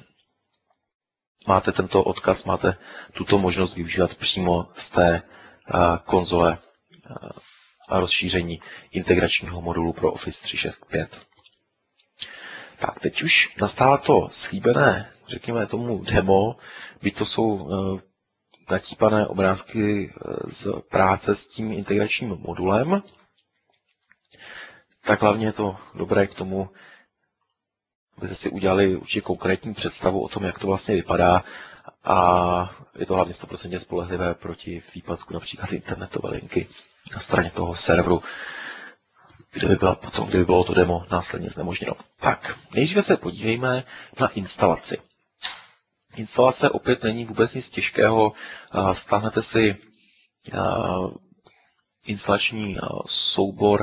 máte tento odkaz, máte tuto možnost využívat přímo z té uh, konzole uh, a rozšíření integračního modulu pro Office tři šedesát pět. Tak, teď už nastává to slíbené, řekněme tomu demo, byť to jsou uh, natípané obrázky z práce s tím integračním modulem, tak hlavně je to dobré k tomu, abyste si udělali určitě konkrétní představu o tom, jak to vlastně vypadá a je to hlavně sto procent spolehlivé proti výpadku například internetové linky na straně toho serveru, kde by byla potom, kdyby bylo to demo následně znemožněno. Tak, nejdříve se podívejme na instalaci. Instalace opět není vůbec nic těžkého. Stáhnete si instalační soubor,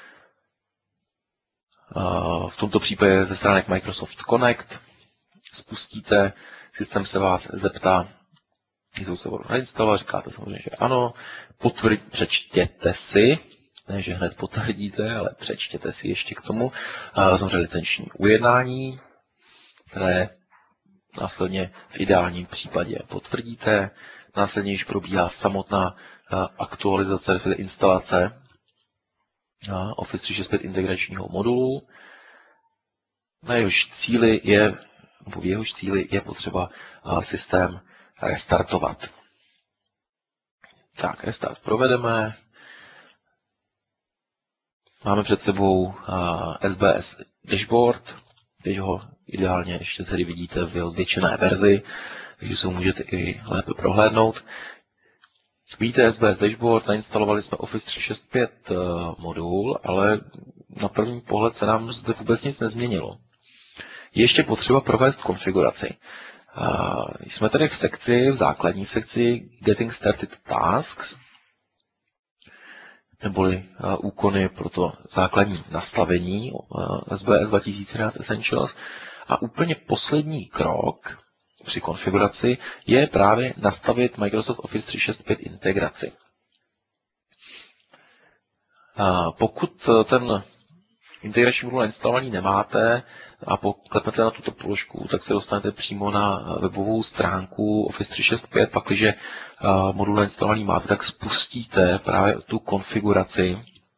v tomto případě ze stránek Microsoft Connect, spustíte, systém se vás zeptá, jestli se budu nainstalovat, říkáte samozřejmě, že ano, potvrdí, přečtěte si, ne, že hned potvrdíte, ale přečtěte si ještě k tomu, samozřejmě licenční ujednání, které následně v ideálním případě potvrdíte, následně již probíhá samotná aktualizace, respektive instalace Office tři šedesát pět integračního modulu. Na jehož cíli je, nebo v jehož cíli je potřeba systém restartovat. Tak, restart provedeme. Máme před sebou S B S Dashboard, teď ho ideálně ještě tady vidíte v jeho zvětšené verzi, takže se ho můžete i lépe prohlédnout. Vidíte S B S Dashboard, nainstalovali jsme Office tři šedesát pět modul, ale na první pohled se nám zde vůbec nic nezměnilo. Je ještě potřeba provést konfiguraci. Jsme tady v sekci, v základní sekci Getting Started Tasks, neboli úkony pro to základní nastavení S B S dva tisíce jedenáct Essentials. A úplně poslední krok při konfiguraci je právě nastavit Microsoft Office tři šedesát pět integraci. A pokud ten integrační modul instalovaný nemáte a poklepnete na tuto položku, tak se dostanete přímo na webovou stránku Office tři šedesát pět. Pak, když modul instalovaný máte, tak spustíte právě tu konfiguraci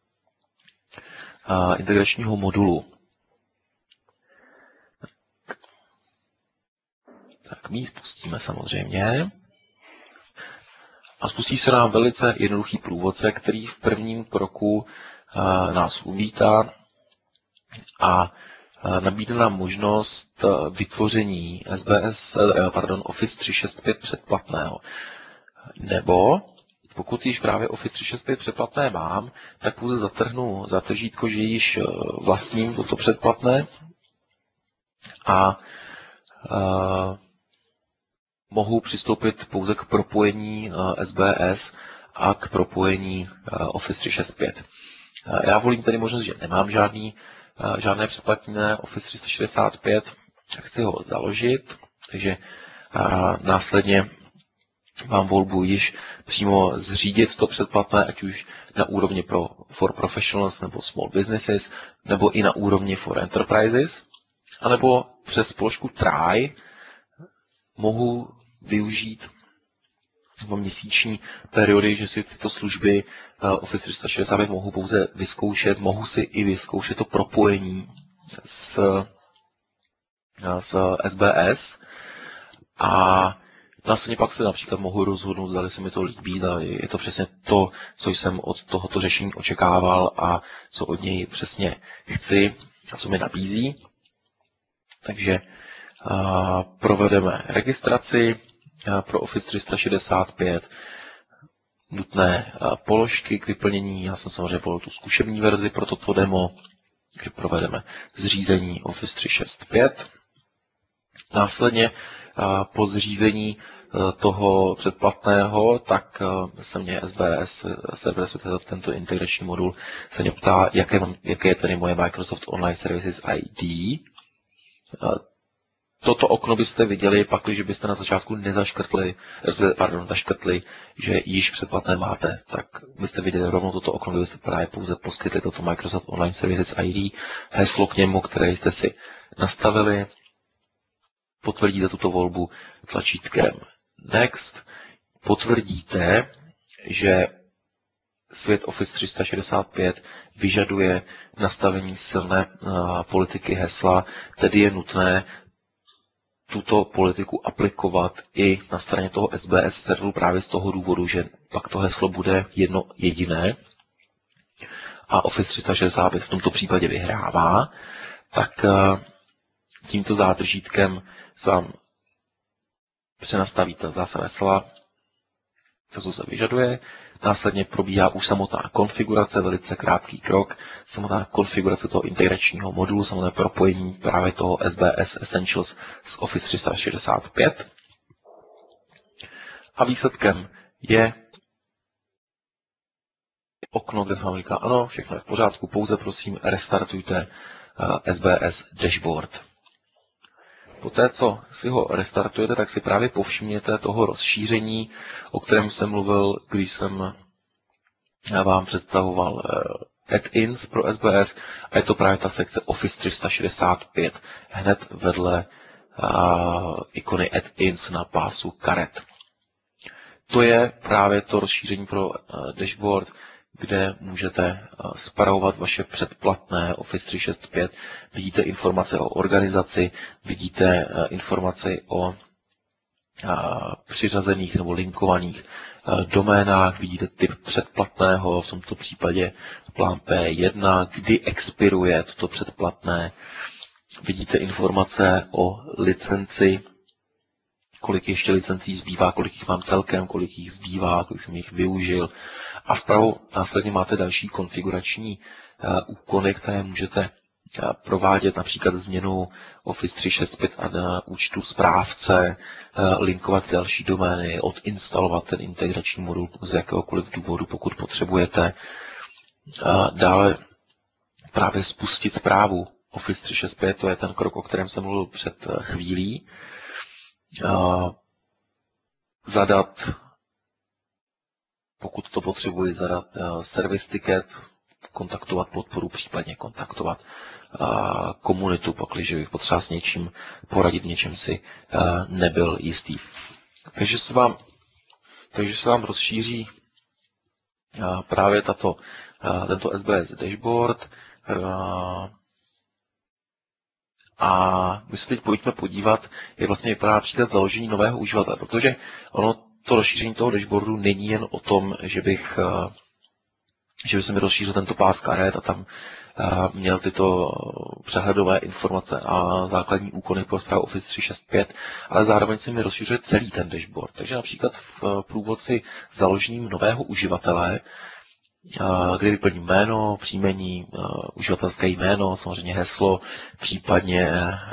integračního modulu. Tak, Tak my ji spustíme samozřejmě. A spustí se nám velice jednoduchý průvodce, který v prvním kroku nás uvítá a nabídne nám možnost vytvoření S B S, pardon, Office tři šest pět předplatného. Nebo pokud již právě Office tři šest pět předplatné mám, tak pouze zatrhnu za tržítko, že již vlastním toto předplatné a, a mohu přistoupit pouze k propojení S B S a k propojení Office tři šest pět. Já volím tedy možnost, že nemám žádný, žádné předplatné Office tři sta šedesát pět, chci ho založit, takže následně mám volbu již přímo zřídit to předplatné, ať už na úrovni pro for professionals nebo small businesses, nebo i na úrovni for enterprises, anebo přes položku Try mohu využít v měsíční periody, že si tyto služby Office tři sta šedesát pět mohu pouze vyzkoušet, mohu si i vyzkoušet to propojení s, s S B S a následně pak se například mohu rozhodnout, zda se mi to líbí, zda je to přesně to, co jsem od tohoto řešení očekával a co od něj přesně chci a co mi nabízí. Takže a, provedeme registraci pro Office tři sta šedesát pět, nutné položky k vyplnění. Já jsem samozřejmě volil tu zkušební verzi pro toto demo, kdy provedeme zřízení Office tři šest pět. Následně po zřízení toho předplatného, tak se mě S B S, server, tento integrační modul, se mě ptá, jaké, jaké je tedy moje Microsoft Online Services I D. Toto okno byste viděli, pakliže byste na začátku nezaškrtli, pardon, zaškrtli, že již předplatné máte, tak byste viděli rovnou toto okno, kde byste právě pouze poskytli toto Microsoft Online Services I D, heslo k němu, které jste si nastavili, potvrdíte tuto volbu tlačítkem Next, potvrdíte, že svět Office tři sta šedesát pět vyžaduje nastavení silné uh, politiky hesla, tedy je nutné tuto politiku aplikovat i na straně toho S B S serveru právě z toho důvodu, že pak to heslo bude jedno jediné a Office tři sta šedesát pět v tomto případě vyhrává, tak uh, tímto zátržítkem se vám přenastaví ta zásada hesla, to, co se vyžaduje. Následně probíhá už samotná konfigurace, velice krátký krok, samotná konfigurace toho integračního modulu, samotné propojení právě toho S B S Essentials s Office tři sta šedesát pět. A výsledkem je okno, kde vám říká, ano, všechno je v pořádku, pouze prosím restartujte S B S Dashboard. Poté, co si ho restartujete, tak si právě povšimněte toho rozšíření, o kterém jsem mluvil, když jsem vám představoval add-ins pro S B S, a je to právě ta sekce Office tři sta šedesát pět, hned vedle uh, ikony add-ins na pásu karet. To je právě to rozšíření pro uh, dashboard, kde můžete spravovat vaše předplatné Office tři šest pět. Vidíte informace o organizaci, vidíte informace o přiřazených nebo linkovaných doménách, vidíte typ předplatného, v tomto případě plán P jedna, kdy expiruje toto předplatné, vidíte informace o licenci, kolik ještě licencí zbývá, kolik jich mám celkem, kolik jich zbývá, kolik jsem jich využil. A vpravo následně máte další konfigurační uh, úkony, které můžete uh, provádět, například změnu Office tři šest pět a na účtu správce, uh, linkovat další domény, odinstalovat ten integrační modul z jakéhokoliv důvodu, pokud potřebujete. Uh, dále právě spustit zprávu Office tři šest pět, to je ten krok, o kterém jsem mluvil před uh, chvílí. Uh, zadat, pokud to potřebuji, zadat uh, service ticket, kontaktovat podporu, případně kontaktovat uh, komunitu, pakliže bych potřeboval s něčím poradit, něčem si uh, nebyl jistý. Takže se vám, takže se vám rozšíří uh, právě tato, uh, tento S B S dashboard uh, A my se teď pojďme podívat, jak vlastně vypadá například založení nového uživatele, protože ono to rozšíření toho dashboardu není jen o tom, že bych, že bych se mi rozšířil tento pás karet a tam měl tyto přehledové informace a základní úkony pro správu Office tři šest pět, ale zároveň se mi rozšiřuje celý ten dashboard. Takže například v průvodci založením nového uživatele, kdy vyplním jméno, příjmení, uživatelské jméno, samozřejmě heslo, případně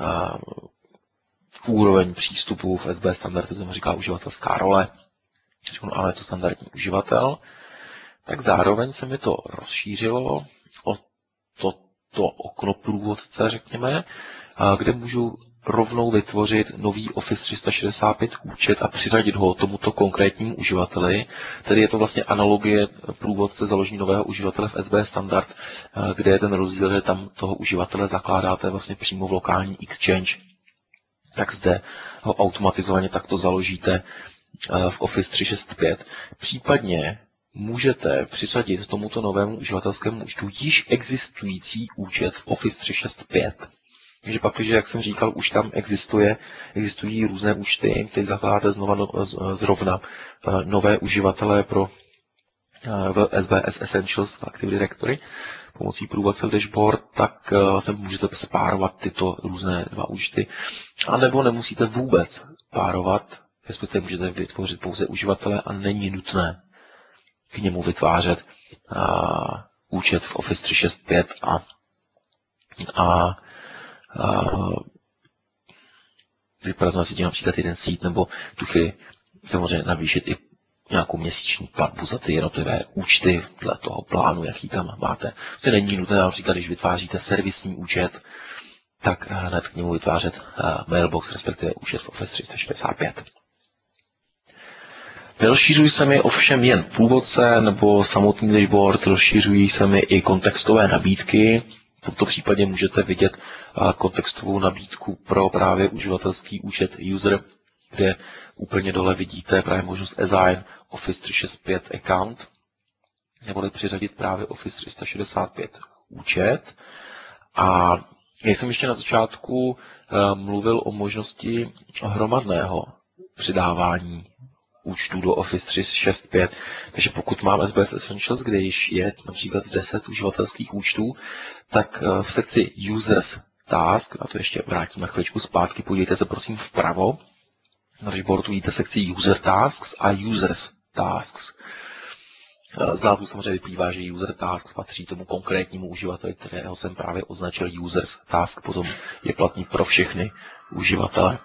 úroveň přístupu v S B standardu, to říká uživatelská role, ale je to standardní uživatel, tak zároveň se mi to rozšířilo o toto to okno průvodce, řekněme, kde můžu rovnou vytvořit nový Office tři sta šedesát pět účet a přiřadit ho tomuto konkrétnímu uživateli. Tedy je to vlastně analogie průvodce založení nového uživatele v S B standard, kde je ten rozdíl, že tam toho uživatele zakládáte vlastně přímo v lokální Exchange, tak zde ho automatizovaně takto založíte v Office tři šest pět. Případně můžete přiřadit tomuto novému uživatelskému účtu již existující účet v Office tři šest pět. Takže pak, když, jak jsem říkal, už tam existuje, existují různé účty, teď zakládáte znova no, zrovna nové uživatele pro S B S Essentials Active Directory pomocí průvodce dashboard, tak vlastně můžete spárovat tyto různé dva účty. A nebo nemusíte vůbec párovat, respektive můžete vytvořit pouze uživatele a není nutné k němu vytvářet a, účet v Office tři šest pět a, a vyprazovat si tím například jeden sít, nebo tu chvíli samozřejmě navýšit i nějakou měsíční platbu za ty jednotlivé účty dle toho plánu, jaký tam máte. To není nutné, například když vytváříte servisní účet, tak hned k němu vytvářet mailbox, respektive účet v Office tři sta šedesát pět. Nerozšířují se mi ovšem jen průvodce nebo samotný dashboard, rozšířují se mi i kontextové nabídky. V tomto případě můžete vidět kontextovou nabídku pro právě uživatelský účet user, kde úplně dole vidíte právě možnost assign Office tři šest pět account, neboli přiřadit právě Office tři sta šedesát pět účet. A já jsem ještě na začátku mluvil o možnosti hromadného přidávání účtů do Office tři šest pět. Takže pokud mám S B S Essentials, kde již je například deset uživatelských účtů, tak v sekci Users Task, a to ještě vrátím na chviličku zpátky, podívejte se prosím vpravo, na dashboardu vidíte sekci User Tasks a Users Tasks. Z názvu samozřejmě vyplývá, že User Tasks patří tomu konkrétnímu uživateli, kterého jsem právě označil Users Task, potom je platný pro všechny uživatele.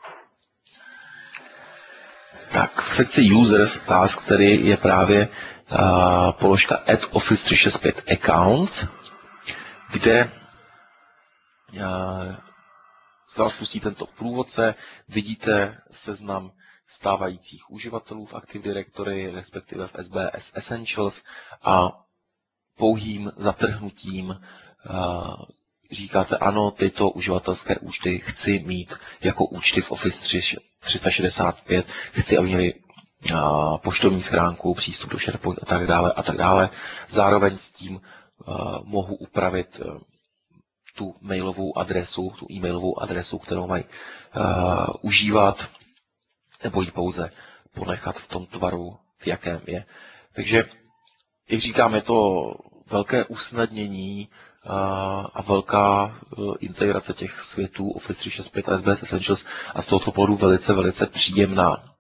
Tak, v sekci Users Task, který je právě uh, položka Add Office tři šest pět Accounts, kde uh, se vás pustí tento průvodce, vidíte seznam stávajících uživatelů v Active Directory, respektive v S B S Essentials a pouhým zatrhnutím uh, říkáte ano, tyto uživatelské účty chci mít jako účty v Office tři sta šedesát pět, chci, aby měli uh, poštovní schránku, přístup do SharePoint a tak dále a tak dále. Zároveň s tím uh, mohu upravit uh, tu mailovou adresu, tu e-mailovou adresu, kterou mají uh, užívat, nebo ji pouze ponechat v tom tvaru, v jakém je. Takže, jak říkám, je to velké usnadnění uh, a velká uh, integrace těch světů Office tři šest pět a S B S Essentials a z tohoto pohledu velice, velice příjemná.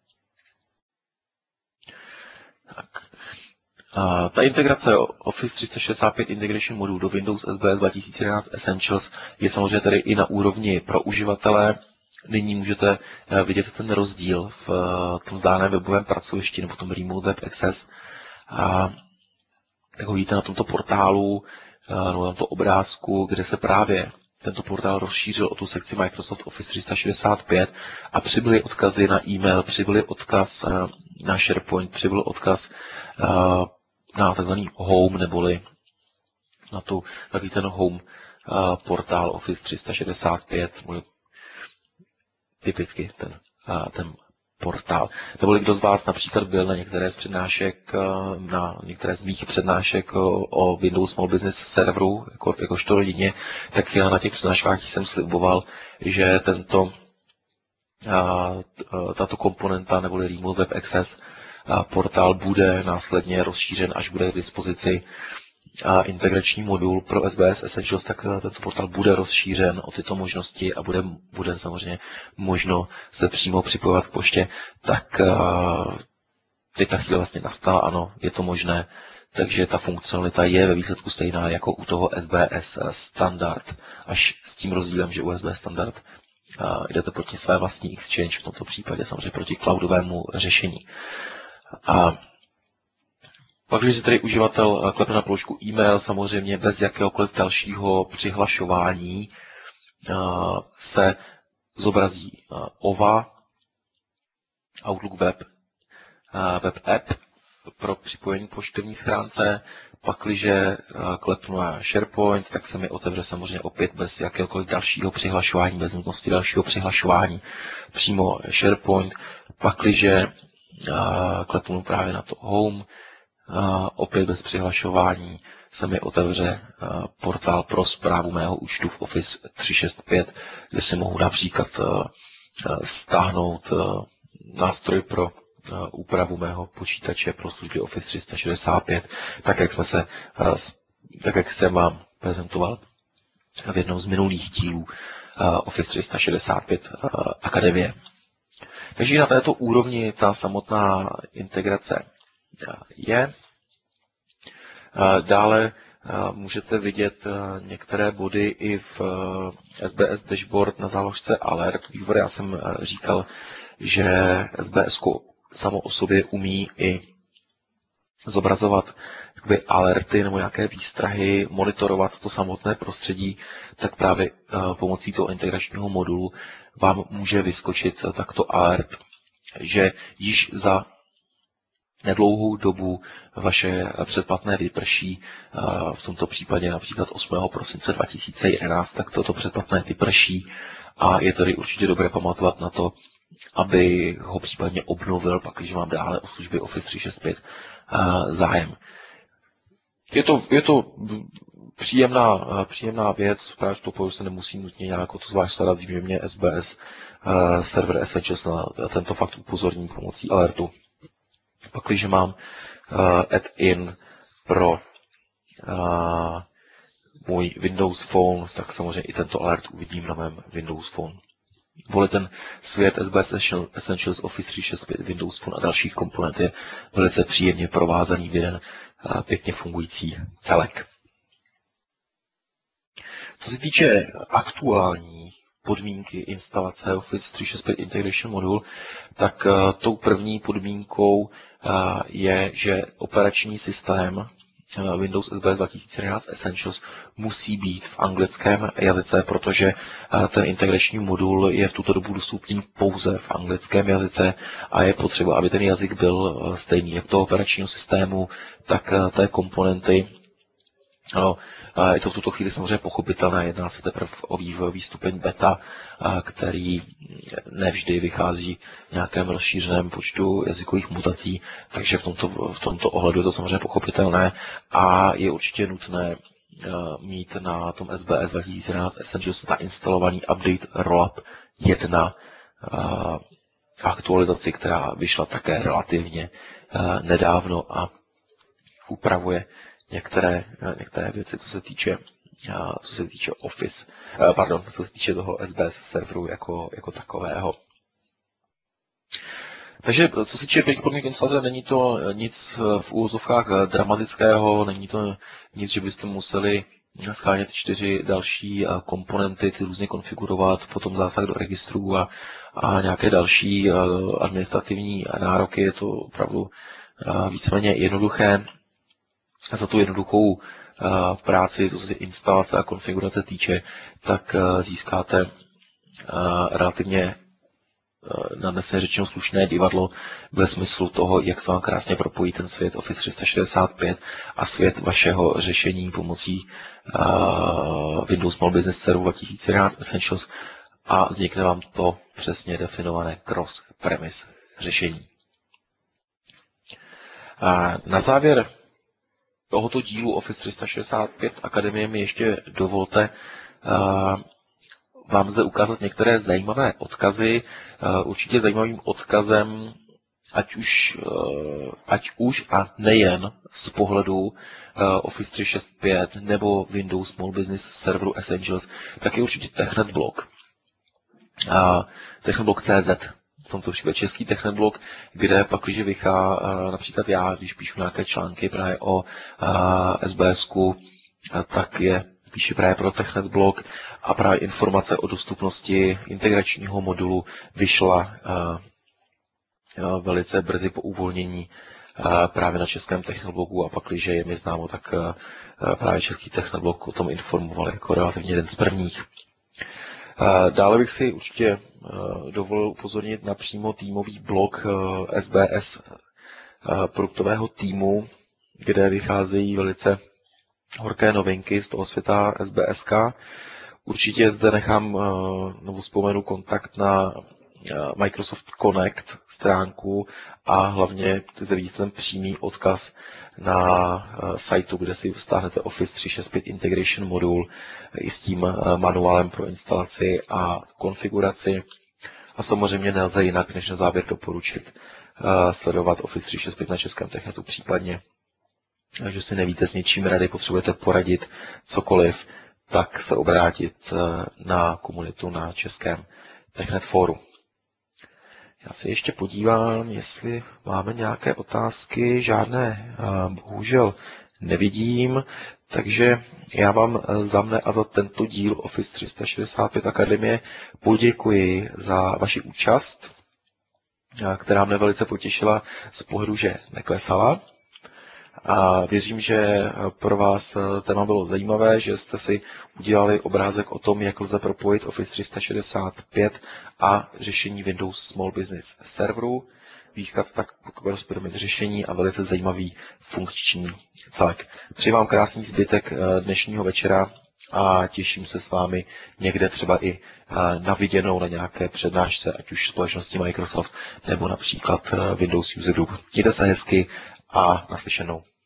Tak. Uh, ta integrace Office tři sta šedesát pět Integration Module do Windows S B S dva tisíce jedenáct Essentials je samozřejmě tady i na úrovni pro uživatele. Nyní můžete vidět ten rozdíl v tom zdáném webovém pracovišti nebo tom Remote Web Access. A tak ho vidíte na tomto portálu, nebo na tomto obrázku, kde se právě tento portál rozšířil o tu sekci Microsoft Office tři sta šedesát pět a přibyly odkazy na e-mail, přibyly odkaz na SharePoint, přibyl odkaz na takzvaný home, neboli na tu, takový ten home portál Office tři sta šedesát pět, typicky ten, ten portál. Nebo kdo z vás například byl na některé z přednášek, na některé z mých přednášek o Windows Small Business serveru, jako, jakožto rodině, tak já na těch přednáškách jsem sliboval, že tento, tato komponenta neboli Remote Web Access portál bude následně rozšířen, až bude k dispozici a integrační modul pro S B S Essentials, tak tento portál bude rozšířen o tyto možnosti a bude, bude samozřejmě možno se přímo připojovat k poště. Tak teď ta chvíle vlastně nastala, ano, je to možné, takže ta funkcionalita je ve výsledku stejná jako u toho S B S standard, až s tím rozdílem, že u S B S standard jdete proti své vlastní exchange, v tomto případě samozřejmě proti cloudovému řešení. A pak, když si tady uživatel klepne na položku e-mail, samozřejmě bez jakéhokoliv dalšího přihlašování se zobrazí O V A, Outlook Web, Web App pro připojení k poštovní schránce. Pakliže klepnu na SharePoint, tak se mi otevře samozřejmě opět bez jakéhokoliv dalšího přihlašování, bez nutnosti dalšího přihlašování přímo SharePoint. Pakliže klepnu právě na to Home, opět bez přihlašování se mi otevře portál pro správu mého účtu v Office tři šest pět, kde si mohu například stáhnout nástroj pro úpravu mého počítače pro služby Office tři sta šedesát pět, tak jak jsme se, tak jak jsem vám prezentoval v jednom z minulých dílů Office tři sta šedesát pět Akademie. Takže na této úrovni ta samotná integrace je. Dále můžete vidět některé body i v S B S Dashboard na záložce Alert. Vývod, já jsem říkal, že S B S samo o sobě umí i zobrazovat jakoby alerty nebo nějaké výstrahy, monitorovat to samotné prostředí, tak právě pomocí toho integračního modulu vám může vyskočit takto alert, že již za nedlouhou dobu vaše předplatné vyprší, v tomto případě například osmého prosince dva tisíce jedenáct, tak toto předplatné vyprší a je tedy určitě dobré pamatovat na to, aby ho případně obnovil, pak když mám dále o služby Office tři šest pět zájem. Je to, je to příjemná, příjemná věc, právě v toho se nemusí nutně nějak to zvlášť starat, vím, že mě S B S server Essentials na tento fakt upozorní pomocí alertu. Pak, když mám add-in pro uh, můj Windows Phone, tak samozřejmě i tento alert uvidím na mém Windows Phone. Vole ten svět S B S Essentials, Office tři šest pět, Windows Phone a dalších komponent je velice příjemně provázaný v jeden uh, pěkně fungující celek. Co se týče aktuální podmínky instalace Office tři šest pět Integration Module, tak uh, tou první podmínkou uh, je, že operační systém uh, Windows S B S dva tisíce jedenáct Essentials musí být v anglickém jazyce, protože uh, ten integrační modul je v tuto dobu dostupný pouze v anglickém jazyce a je potřeba, aby ten jazyk byl uh, stejný jak toho operačního systému, tak uh, té komponenty. No, je to v tuto chvíli samozřejmě pochopitelné, jedná se teprve o vývojový stupeň beta, který nevždy vychází v nějakém rozšířeném počtu jazykových mutací, takže v tomto, v tomto ohledu je to samozřejmě pochopitelné a je určitě nutné mít na tom S B S dva tisíce jedenáct Essentials nainstalovaný update rollup jedna aktualizaci, která vyšla také relativně nedávno a upravuje Některé, některé věci, co se týče, co se týče Office, pardon, co se týče toho S B S serveru jako, jako takového. Takže co se týče pěti podmínek instalace, není to nic v úvozovkách dramatického, není to nic, že byste museli schánět čtyři další komponenty, ty různě konfigurovat, potom zásah do registrů a, a nějaké další administrativní nároky. Je to opravdu víceméně jednoduché. Za tu jednoduchou uh, práci, co se instalace a konfigurace týče, tak uh, získáte uh, relativně uh, nadnesně řečeno slušné divadlo ve smyslu toho, jak se vám krásně propojí ten svět Office tři sta šedesát pět a svět vašeho řešení pomocí uh, Windows Small Business Server dva tisíce jedenáct Essentials a vznikne vám to přesně definované cross-premise řešení. A na závěr tohoto dílu Office tři sta šedesát pět Akademie mi ještě dovolte vám zde ukázat některé zajímavé odkazy. Určitě zajímavým odkazem, ať už, ať už a nejen z pohledu Office tři sta šedesát pět nebo Windows Small Business Serveru Essentials, tak je určitě TechNetBlog. TechNetBlog tečka cé zet, v tomto případě český TechNetBlog, kde pak, když vychá, například já, když píšu nějaké články právě o SBSku, tak je píše právě pro TechNetBlog a právě informace o dostupnosti integračního modulu vyšla velice brzy po uvolnění právě na českém TechNetBlogu a pak, když je mi známo, tak právě český TechNetBlog o tom informoval jako relativně jeden z prvních. Dále bych si určitě dovolil upozornit na přímo týmový blog S B S produktového týmu, kde vycházejí velice horké novinky z toho světa S B S K. Určitě zde nechám nebo vzpomenu kontakt na Microsoft Connect stránku a hlavně zde vidíte ten přímý odkaz na sajtu, kde si stáhnete Office tři sta šedesát pět Integration Module i s tím manuálem pro instalaci a konfiguraci. A samozřejmě nelze jinak, než na závěr doporučit sledovat Office tři sta šedesát pět na českém Technetu, případně, že si nevíte s něčím rady, potřebujete poradit cokoliv, tak se obrátit na komunitu na českém Technet fóru. Já se ještě podívám, jestli máme nějaké otázky. Žádné bohužel nevidím, takže já vám za mne a za tento díl Office tři sta šedesát pět Akademie poděkuji za vaši účast, která mne velice potěšila z pohledu, že neklesala. A věřím, že pro vás téma bylo zajímavé, že jste si udělali obrázek o tom, jak lze propojit Office tři sta šedesát pět a řešení Windows Small Business Serveru, získat tak cross-pyramid řešení a velice zajímavý funkční celek. Přeji vám krásný zbytek dnešního večera a těším se s vámi někde třeba i na viděnou na nějaké přednášce, ať už společnosti Microsoft nebo například Windows User Group. Mějte se hezky a naslyšenou.